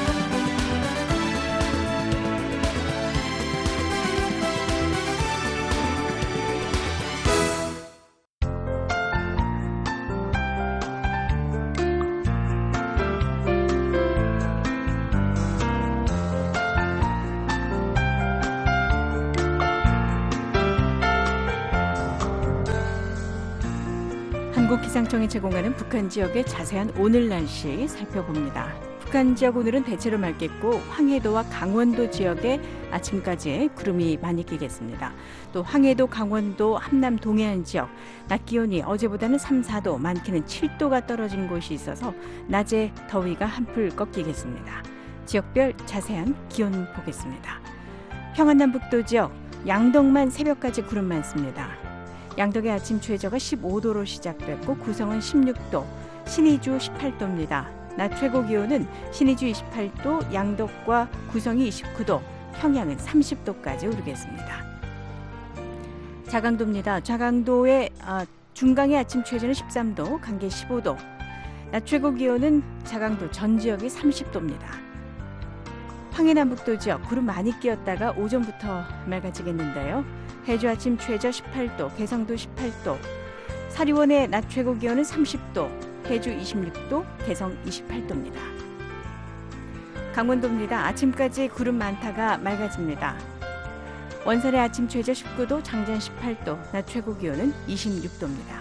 한국기상청이 제공하는 북한 지역의 자세한 오늘 날씨 살펴봅니다. 북한 지역 오늘은 대체로 맑겠고 황해도와 강원도 지역에 아침까지 구름이 많이 끼겠습니다. 또 황해도, 강원도, 함남 동해안 지역 낮 기온이 어제보다는 삼, 사 도, 많게는 칠 도가 떨어진 곳이 있어서 낮에 더위가 한풀 꺾이겠습니다. 지역별 자세한 기온 보겠습니다. 평안남북도 지역 양덕만 새벽까지 구름 많습니다. 양덕의 아침 최저가 십오 도로 시작됐고 구성은 십육 도, 신의주 십팔 도입니다. 낮 최고 기온은 신의주 이십팔 도, 양덕과 구성이 이십구 도, 평양은 삼십 도까지 오르겠습니다. 자강도입니다. 자강도의 아, 중강의 아침 최저는 십삼 도, 강계 십오 도, 낮 최고 기온은 자강도 전 지역이 삼십 도입니다. 황해남북도 지역 구름 많이 끼었다가 오전부터 맑아지겠는데요. 해주 아침 최저 십팔 도, 개성도 십팔 도, 사리원의 낮 최고 기온은 삼십 도, 해주 이십육 도, 개성 이십팔 도입니다. 강원도입니다. 아침까지 구름 많다가 맑아집니다. 원산의 아침 최저 십구 도, 장전 십팔 도, 낮 최고 기온은 이십육 도입니다.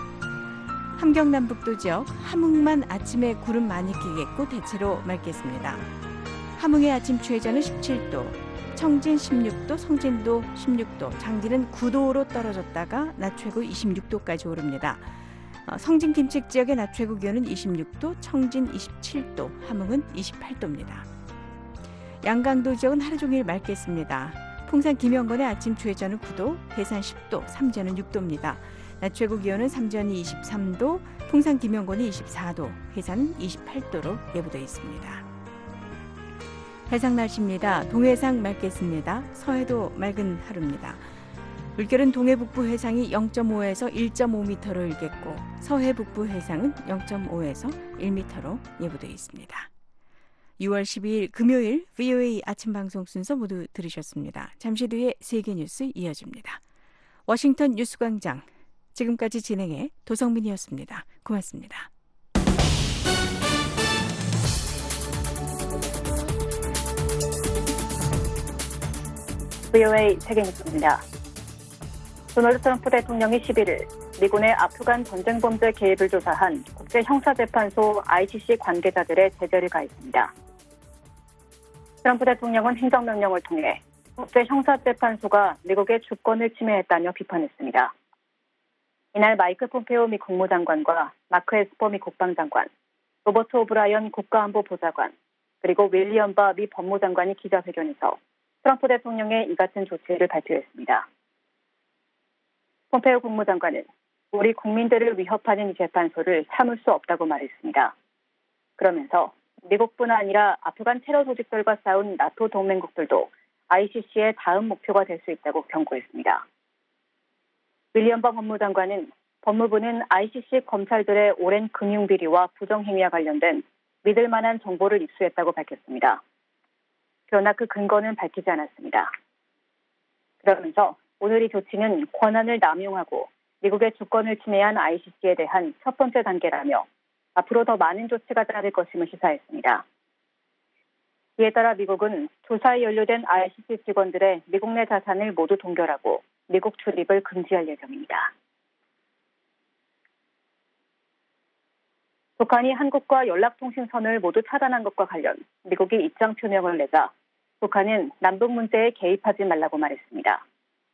함경남북도 지역 함흥만 아침에 구름 많이 끼겠고 대체로 맑겠습니다. 함흥의 아침 최저는 십칠 도, 청진 십육 도, 성진도 십육 도, 장진은 구 도로 떨어졌다가 낮 최고 이십육 도까지 오릅니다. 어, 성진 김책 지역의 낮 최고 기온은 이십육 도, 청진 이십칠 도, 함흥은 이십팔 도입니다. 양강도 지역은 하루 종일 맑겠습니다. 풍산 김영건의 아침 최저는 구 도, 해산 십 도, 삼전은 육 도입니다. 낮 최고 기온은 삼전이 이십삼 도, 풍산 김영건이 이십사 도, 해산은 이십팔 도로 예보되어 있습니다. 해상 날씨입니다. 동해상 맑겠습니다. 서해도 맑은 하루입니다. 물결은 동해 북부 해상이 영 점 오에서 일 점 오 미터로 일겠고 서해 북부 해상은 영 점 오에서 일 미터로 예보되어 있습니다. 유월 십이일 금요일 브이오에이 아침 방송 순서 모두 들으셨습니다. 잠시 뒤에 세계 뉴스 이어집니다. 워싱턴 뉴스광장 지금까지 진행해 도성민이었습니다. 고맙습니다. 브이오에이 세계뉴스입니다. 도널드 트럼프 대통령이 십일일 미군의 아프간 전쟁 범죄 개입을 조사한 국제형사재판소 아이씨씨 관계자들의 제재를 가했습니다. 트럼프 대통령은 행정명령을 통해 국제형사재판소가 미국의 주권을 침해했다며 비판했습니다. 이날 마이크 폼페오 미 국무장관과 마크 에스퍼 미 국방장관, 로버트 오브라이언 국가안보보좌관, 그리고 윌리엄 바 미 법무장관이 기자회견에서 트럼프 대통령의 이 같은 조치를 발표했습니다. 폼페오 국무장관은 우리 국민들을 위협하는 이 재판소를 참을 수 없다고 말했습니다. 그러면서 미국뿐 아니라 아프간 테러 조직들과 싸운 나토 동맹국들도 아이씨씨의 다음 목표가 될 수 있다고 경고했습니다. 윌리엄 바 법무장관은 법무부는 아이씨씨 검찰들의 오랜 금융비리와 부정행위와 관련된 믿을 만한 정보를 입수했다고 밝혔습니다. 그러나 그 근거는 밝히지 않았습니다. 그러면서 오늘 이 조치는 권한을 남용하고 미국의 주권을 침해한 아이씨씨에 대한 첫 번째 단계라며 앞으로 더 많은 조치가 따를 것임을 시사했습니다. 이에 따라 미국은 조사에 연루된 아이씨씨 직원들의 미국 내 자산을 모두 동결하고 미국 출입을 금지할 예정입니다. 북한이 한국과 연락통신선을 모두 차단한 것과 관련 미국이 입장 표명을 내자 북한은 남북 문제에 개입하지 말라고 말했습니다.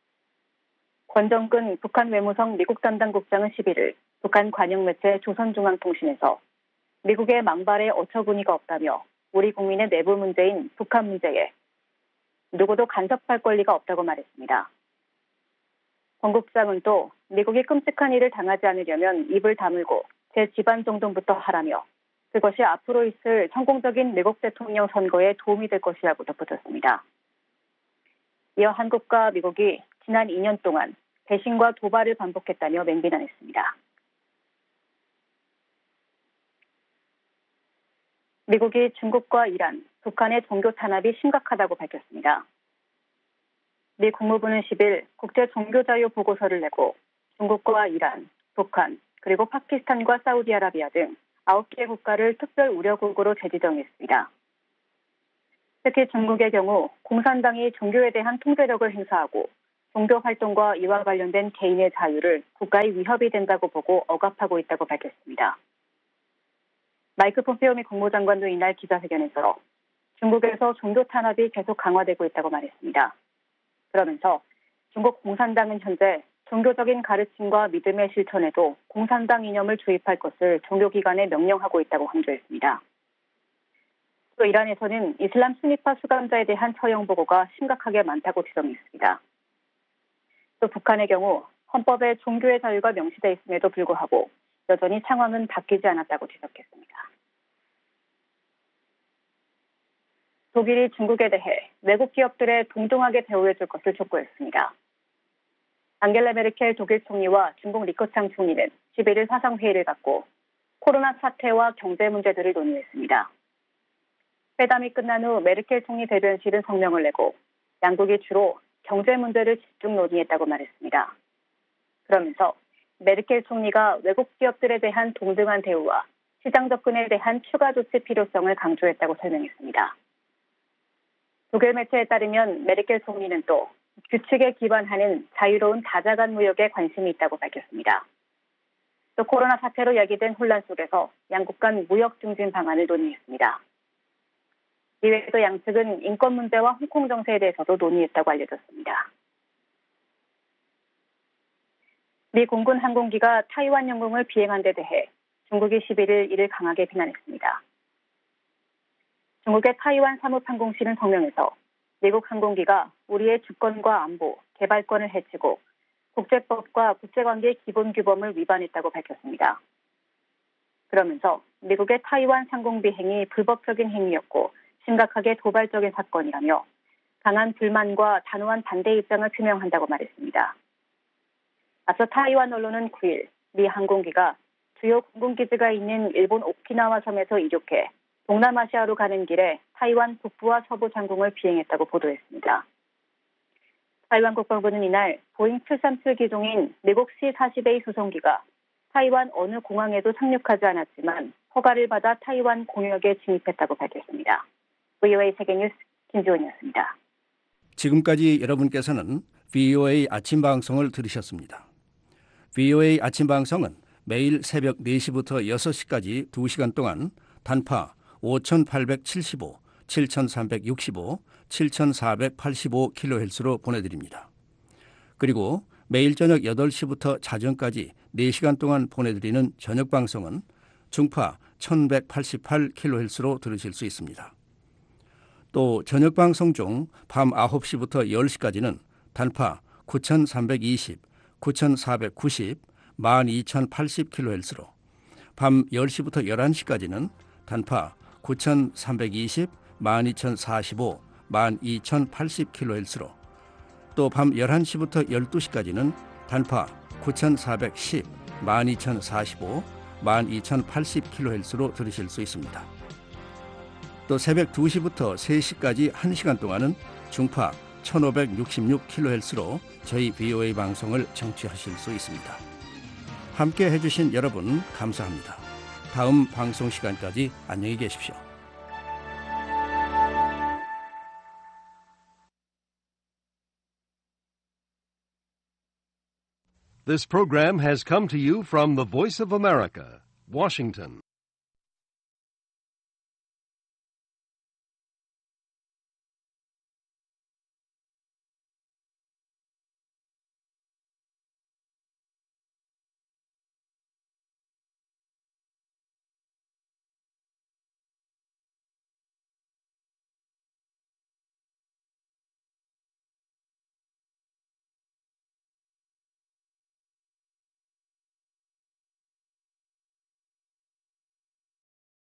권정근 북한 외무성 미국 담당 국장은 십일일 북한 관영 매체 조선중앙통신에서 미국의 망발에 어처구니가 없다며 우리 국민의 내부 문제인 북한 문제에 누구도 간섭할 권리가 없다고 말했습니다. 권 국장은 또 미국이 끔찍한 일을 당하지 않으려면 입을 다물고 제 집안 정돈부터 하라며 그것이 앞으로 있을 성공적인 미국 대통령 선거에 도움이 될 것이라고 덧붙였습니다. 이어 한국과 미국이 지난 이 년 동안 배신과 도발을 반복했다며 맹비난했습니다. 미국이 중국과 이란, 북한의 종교 탄압이 심각하다고 밝혔습니다. 미 국무부는 십일 국제 종교 자유 보고서를 내고 중국과 이란, 북한, 그리고 파키스탄과 사우디아라비아 등 아홉 개 국가를 특별 우려국으로 재지정했습니다. 특히 중국의 경우 공산당이 종교에 대한 통제력을 행사하고 종교 활동과 이와 관련된 개인의 자유를 국가의 위협이 된다고 보고 억압하고 있다고 밝혔습니다. 마이크 폼페오 미 국무장관도 이날 기자회견에서 중국에서 종교 탄압이 계속 강화되고 있다고 말했습니다. 그러면서 중국 공산당은 현재 종교적인 가르침과 믿음의 실천에도 공산당 이념을 주입할 것을 종교기관에 명령하고 있다고 강조했습니다. 또 이란에서는 이슬람 순위파 수감자에 대한 처형 보고가 심각하게 많다고 지적했습니다. 또 북한의 경우 헌법에 종교의 자유가 명시돼 있음에도 불구하고 여전히 상황은 바뀌지 않았다고 지적했습니다. 독일이 중국에 대해 외국 기업들에 동등하게 대우해 줄 것을 촉구했습니다. 앙겔라 메르켈 독일 총리와 중국 리커창 총리는 십일일 화상회의를 갖고 코로나 사태와 경제 문제들을 논의했습니다. 회담이 끝난 후 메르켈 총리 대변실은 성명을 내고 양국이 주로 경제 문제를 집중 논의했다고 말했습니다. 그러면서 메르켈 총리가 외국 기업들에 대한 동등한 대우와 시장 접근에 대한 추가 조치 필요성을 강조했다고 설명했습니다. 독일 매체에 따르면 메르켈 총리는 또 규칙에 기반하는 자유로운 다자간 무역에 관심이 있다고 밝혔습니다. 또 코로나 사태로 야기된 혼란 속에서 양국 간 무역 증진 방안을 논의했습니다. 이외에도 양측은 인권 문제와 홍콩 정세에 대해서도 논의했다고 알려졌습니다. 미 공군 항공기가 타이완 영공을 비행한 데 대해 중국이 십일일 이를 강하게 비난했습니다. 중국의 타이완 사무항공실은 성명에서 미국 항공기가 우리의 주권과 안보, 개발권을 해치고 국제법과 국제관계 기본 규범을 위반했다고 밝혔습니다. 그러면서 미국의 타이완 상공 비행이 불법적인 행위였고 심각하게 도발적인 사건이라며 강한 불만과 단호한 반대 입장을 표명한다고 말했습니다. 앞서 타이완 언론은 구일 미 항공기가 주요 공군기지가 있는 일본 오키나와 섬에서 이륙해 동남아시아로 가는 길에 타이완 북부와 서부 상공을 비행했다고 보도했습니다. 타이완 국방부는 이날 보잉 칠삼칠 기종인 미국 씨 사십 에이 수송기가 타이완 어느 공항에도 착륙하지 않았지만 허가를 받아 타이완 공역에 진입했다고 밝혔습니다. 브이오에이 세계뉴스 김지원이었습니다. 지금까지 여러분께서는 브이오에이 아침 방송을 들으셨습니다. 브이오에이 아침 방송은 매일 새벽 네 시부터 여섯 시까지 두 시간 동안 단파 오천팔백칠십오, 칠천삼백육십오, 칠천사백팔십오 킬로헤르츠로 보내드립니다. 그리고 매일 저녁 여덟 시부터 자정까지 네 시간 동안 보내드리는 저녁 방송은 중파 천백팔십팔 킬로헤르츠로 들으실 수 있습니다. 또 저녁 방송 중 밤 아홉 시부터 열 시까지는 단파 구천삼백이십, 구천사백구십, 만 이천팔십 킬로헤르츠로, 밤 열 시부터 열한 시까지는 단파 구천삼백이십, 만 이천사십오, 만 이천팔십 킬로헤르츠로, 또 밤 열한 시부터 열두 시까지는 단파 구천사백십, 만 이천사십오, 만 이천팔십 킬로헤르츠로 들으실 수 있습니다. 또 새벽 두 시부터 세 시까지 한 시간 동안은 중파 천오백육십육 킬로헤르츠로 저희 브이오에이 방송을 청취하실 수 있습니다. 함께 해주신 여러분 감사합니다. 다음 방송 시간까지 안녕히 계십시오. This program has come to you from the Voice of America, Washington.